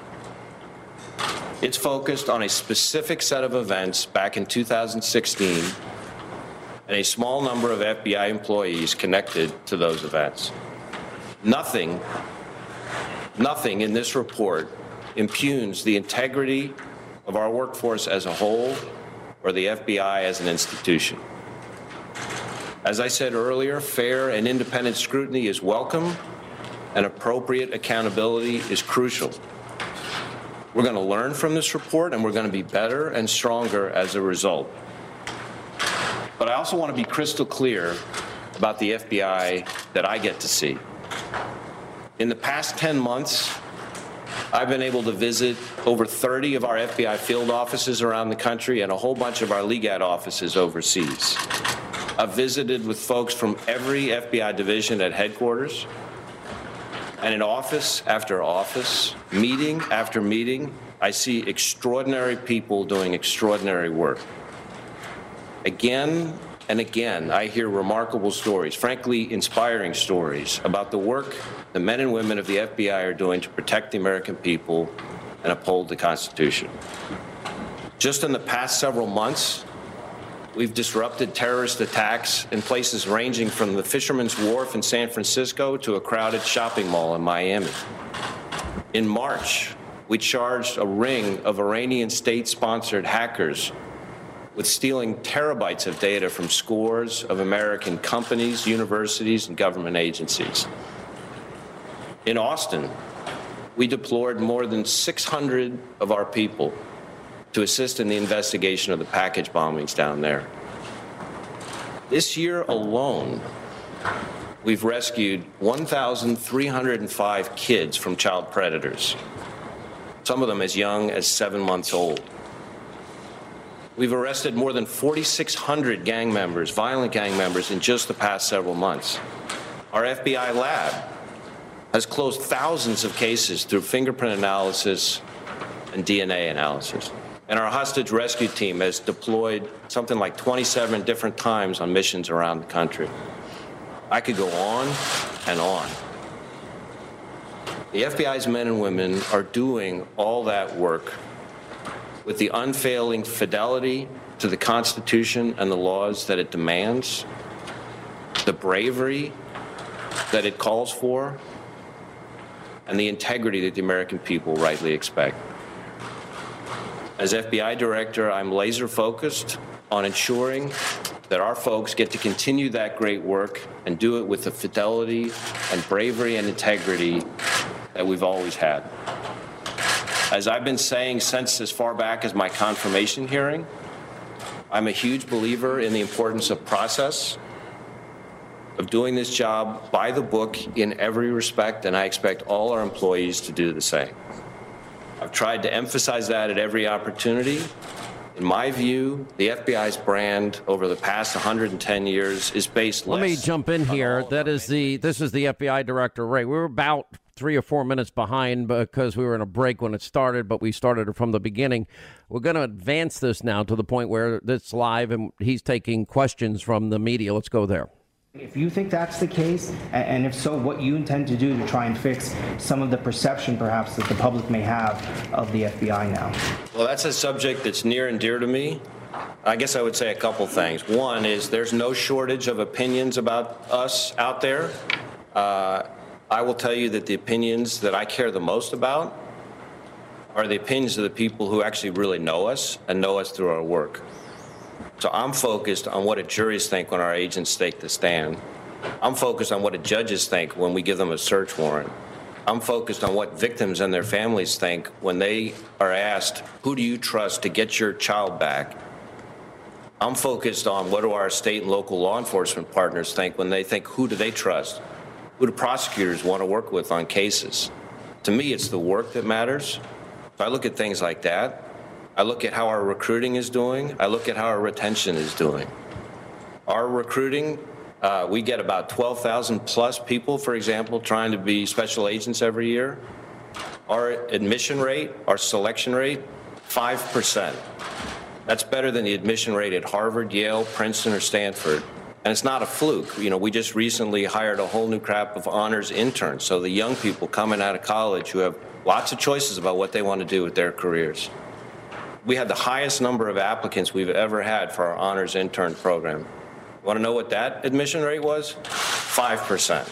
It's focused on a specific set of events back in two thousand sixteen and a small number of F B I employees connected to those events. Nothing, nothing in this report impugns the integrity of our workforce as a whole or the F B I as an institution. As I said earlier, fair and independent scrutiny is welcome, and appropriate accountability is crucial. We're going to learn from this report, and we're going to be better and stronger as a result. But I also want to be crystal clear about the F B I that I get to see. In the past ten months, I've been able to visit over thirty of our F B I field offices around the country and a whole bunch of our LEGAT offices overseas. I've visited with folks from every F B I division at headquarters, and in office after office, meeting after meeting, I see extraordinary people doing extraordinary work. Again and again, I hear remarkable stories, frankly, inspiring stories about the work the men and women of the F B I are doing to protect the American people and uphold the Constitution. Just in the past several months, we've disrupted terrorist attacks in places ranging from the Fisherman's Wharf in San Francisco to a crowded shopping mall in Miami. In March, we charged a ring of Iranian state-sponsored hackers with stealing terabytes of data from scores of American companies, universities, and government agencies. In Austin, we deployed more than six hundred of our people to assist in the investigation of the package bombings down there. This year alone, we've rescued one thousand three hundred five kids from child predators, some of them as young as seven months old. We've arrested more than forty-six hundred gang members, violent gang members, in just the past several months. Our F B I lab has closed thousands of cases through fingerprint analysis and D N A analysis. And our hostage rescue team has deployed something like twenty-seven different times on missions around the country. I could go on and on. The F B I's men and women are doing all that work with the unfailing fidelity to the Constitution and the laws that it demands, the bravery that it calls for, and the integrity that the American people rightly expect. As F B I director, I'm laser focused on ensuring that our folks get to continue that great work and do it with the fidelity and bravery and integrity that we've always had. As I've been saying since as far back as my confirmation hearing, I'm a huge believer in the importance of process, of doing this job by the book in every respect, and I expect all our employees to do the same. I've tried to emphasize that at every opportunity. In my view, the F B I's brand over the past one hundred ten years is based less. Let me jump in here. That is the this is the F B I director, Ray. We were about three or four minutes behind because we were in a break when it started, but we started it from the beginning. We're going to advance this now to the point where it's live and he's taking questions from the media. Let's go there. If you think that's the case, and if so, what you intend to do to try and fix some of the perception, perhaps, that the public may have of the F B I now? Well, that's a subject that's near and dear to me. I guess I would say a couple things. One is there's no shortage of opinions about us out there. Uh, I will tell you that the opinions that I care the most about are the opinions of the people who actually really know us and know us through our work. So I'm focused on what juries think when our agents take the stand. I'm focused on what judges think when we give them a search warrant. I'm focused on what victims and their families think when they are asked, who do you trust to get your child back? I'm focused on what do our state and local law enforcement partners think when they think, who do they trust? Who do prosecutors want to work with on cases? To me, it's the work that matters. So I look at things like that. I look at how our recruiting is doing. I look at how our retention is doing. Our recruiting, uh, we get about twelve thousand plus people, for example, trying to be special agents every year. Our admission rate, our selection rate, five percent. That's better than the admission rate at Harvard, Yale, Princeton, or Stanford. And it's not a fluke. You know, we just recently hired a whole new crop of honors interns. So the young people coming out of college who have lots of choices about what they want to do with their careers. We had the highest number of applicants we've ever had for our honors intern program. Want to know what that admission rate was? five percent.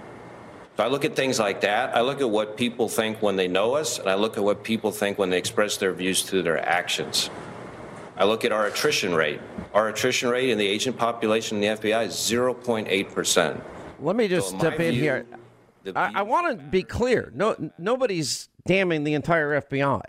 So I look at things like that. I look at what people think when they know us, and I look at what people think when they express their views through their actions. I look at our attrition rate. Our attrition rate in the agent population in the F B I is zero point eight percent. Let me just so in step in view, here. I, I want to be clear. No, nobody's damning the entire F B I.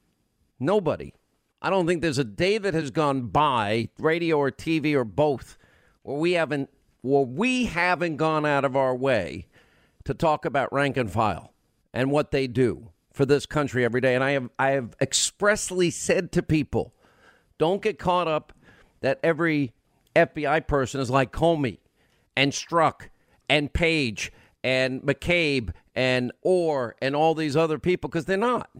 Nobody. I don't think there's a day that has gone by, radio or T V or both, where we haven't, where we haven't gone out of our way to talk about rank and file and what they do for this country every day. And I have, I have expressly said to people, don't get caught up that every F B I person is like Comey and Strzok and Page and McCabe and Orr and all these other people, because they're not.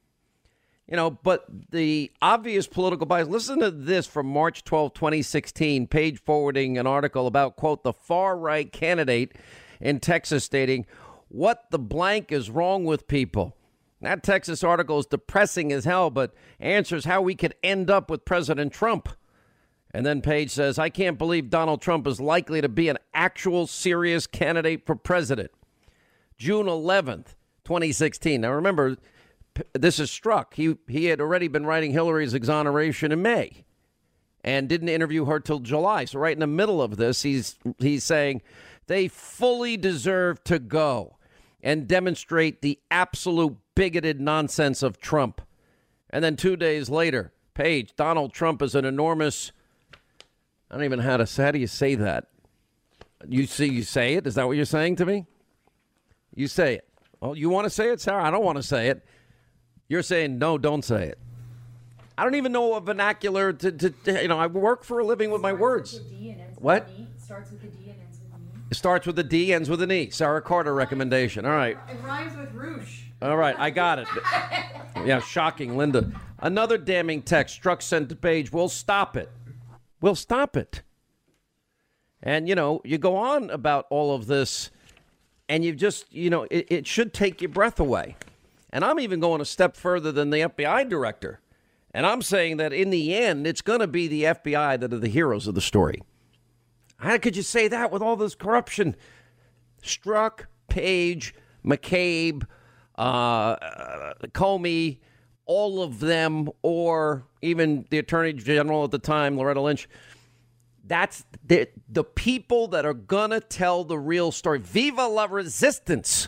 You know, but the obvious political bias. Listen to this from March twelfth, twenty sixteen, Page forwarding an article about, quote, the far-right candidate in Texas stating, what the blank is wrong with people. That Texas article is depressing as hell, but answers how we could end up with President Trump. And then Page says, I can't believe Donald Trump is likely to be an actual serious candidate for president. June eleventh, twenty sixteen. Now, remember, this is Strzok. He he had already been writing Hillary's exoneration in May and didn't interview her till July. So right in the middle of this, he's he's saying they fully deserve to go. and demonstrate the absolute bigoted nonsense of Trump. And then two days later, Page, Donald Trump is an enormous, I don't even know how to say, how do you say that? You see, you say it? Is that what you're saying to me? You say it. Oh, you want to say it, Sarah? I don't want to say it. You're saying, no, don't say it. I don't even know a vernacular to, to, to you know, I work for a living with my words. What? Starts with a D and ends with an E. It starts with a D, ends with an E. Sarah Carter recommendation. All right. It rhymes with Rouge. All right, I got it. Yeah, shocking, Linda. Another damning text. Strzok sent to Page. We'll stop it. We'll stop it. And, you know, you go on about all of this, and you just, you know, it, it should take your breath away. And I'm even going a step further than the F B I director. And I'm saying that in the end, it's going to be the F B I that are the heroes of the story. How could you say that with all this corruption? Strzok, Page, McCabe, uh, Comey, all of them, or even the Attorney General at the time, Loretta Lynch. That's the, the people that are going to tell the real story. Viva la resistance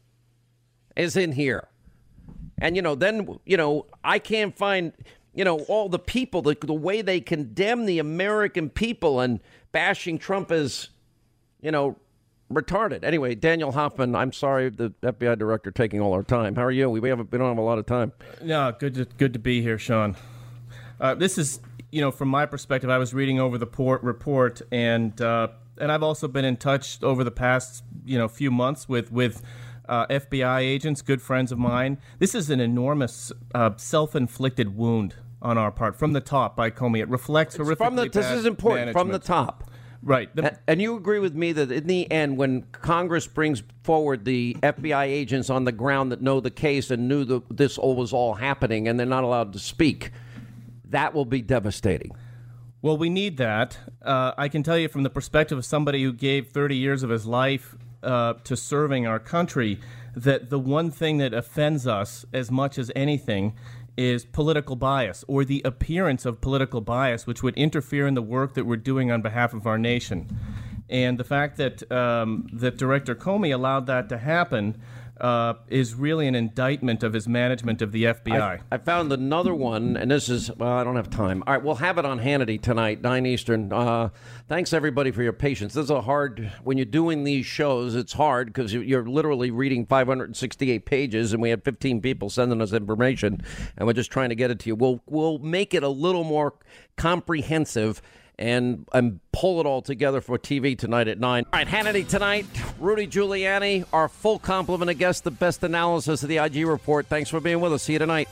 is in here. And, you know, then, you know, I can't find, you know, all the people, the, the way they condemn the American people and bashing Trump as, you know, retarded. Anyway, Daniel Hoffman, I'm sorry, the F B I director taking all our time. How are you? We, we, have, we don't have a lot of time. No, good to, good to be here, Sean. Uh, this is, you know, from my perspective, I was reading over the port report, and uh, and I've also been in touch over the past, you know, few months with, with Uh, F B I agents, good friends of mine. This is an enormous uh, self-inflicted wound on our part from the top by Comey. It reflects It's horrifically from the, This bad is important, from the management. top. Right. The, and, and you agree with me that in the end, when Congress brings forward the F B I agents on the ground that know the case and knew that this all was all happening and they're not allowed to speak, that will be devastating. Well, we need that. Uh, I can tell you from the perspective of somebody who gave thirty years of his life Uh, to serving our country, that the one thing that offends us as much as anything is political bias, or the appearance of political bias, which would interfere in the work that we're doing on behalf of our nation. And the fact that um, that Director Comey allowed that to happen uh, is really an indictment of his management of the F B I. I, I found another one, and this is, well, I don't have time. All right, we'll have it on Hannity tonight, nine Eastern. Uh, thanks, everybody, for your patience. This is a hard, when you're doing these shows, it's hard because you're literally reading five hundred sixty-eight pages, and we had fifteen people sending us information, and we're just trying to get it to you. We'll, we'll make it a little more comprehensive and and pull it all together for T V tonight at nine. All right, Hannity tonight, Rudy Giuliani, our full complement of guests, the best analysis of the I G report. Thanks for being with us. See you tonight.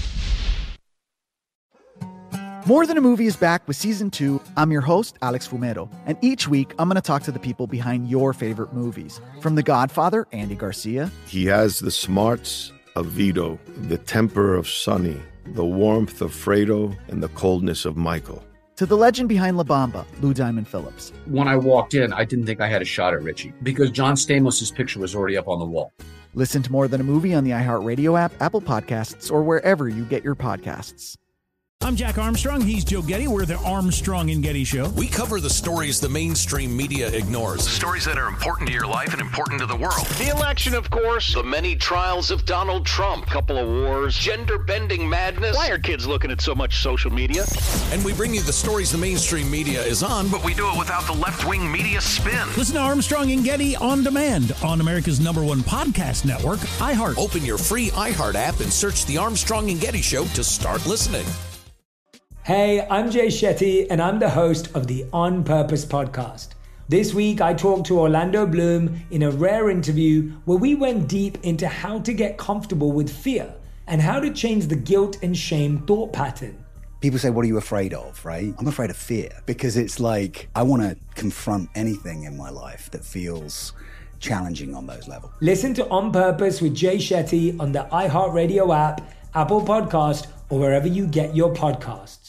More Than a Movie is back with season two. I'm your host, Alex Fumero, and each week I'm going to talk to the people behind your favorite movies. From The Godfather, Andy Garcia. He has the smarts of Vito, the temper of Sonny, the warmth of Fredo, and the coldness of Michael. To the legend behind La Bamba, Lou Diamond Phillips. When I walked in, I didn't think I had a shot at Richie because John Stamos' picture was already up on the wall. Listen to More Than a Movie on the iHeartRadio app, Apple Podcasts, or wherever you get your podcasts. I'm Jack Armstrong. He's Joe Getty. We're the Armstrong and Getty Show. We cover the stories the mainstream media ignores. The stories that are important to your life and important to the world. The election, of course. The many trials of Donald Trump. Couple of wars. Gender-bending madness. Why are kids looking at so much social media? And we bring you the stories the mainstream media is on, but we do it without the left-wing media spin. Listen to Armstrong and Getty on demand on America's number one podcast network, iHeart. Open your free iHeart app and search The Armstrong and Getty Show to start listening. Hey, I'm Jay Shetty, and I'm the host of the On Purpose podcast. This week, I talked to Orlando Bloom in a rare interview where we went deep into how to get comfortable with fear and how to change the guilt and shame thought pattern. People say, what are you afraid of, right? I'm afraid of fear because it's like I want to confront anything in my life that feels challenging on those levels. Listen to On Purpose with Jay Shetty on the iHeartRadio app, Apple Podcast, or wherever you get your podcasts.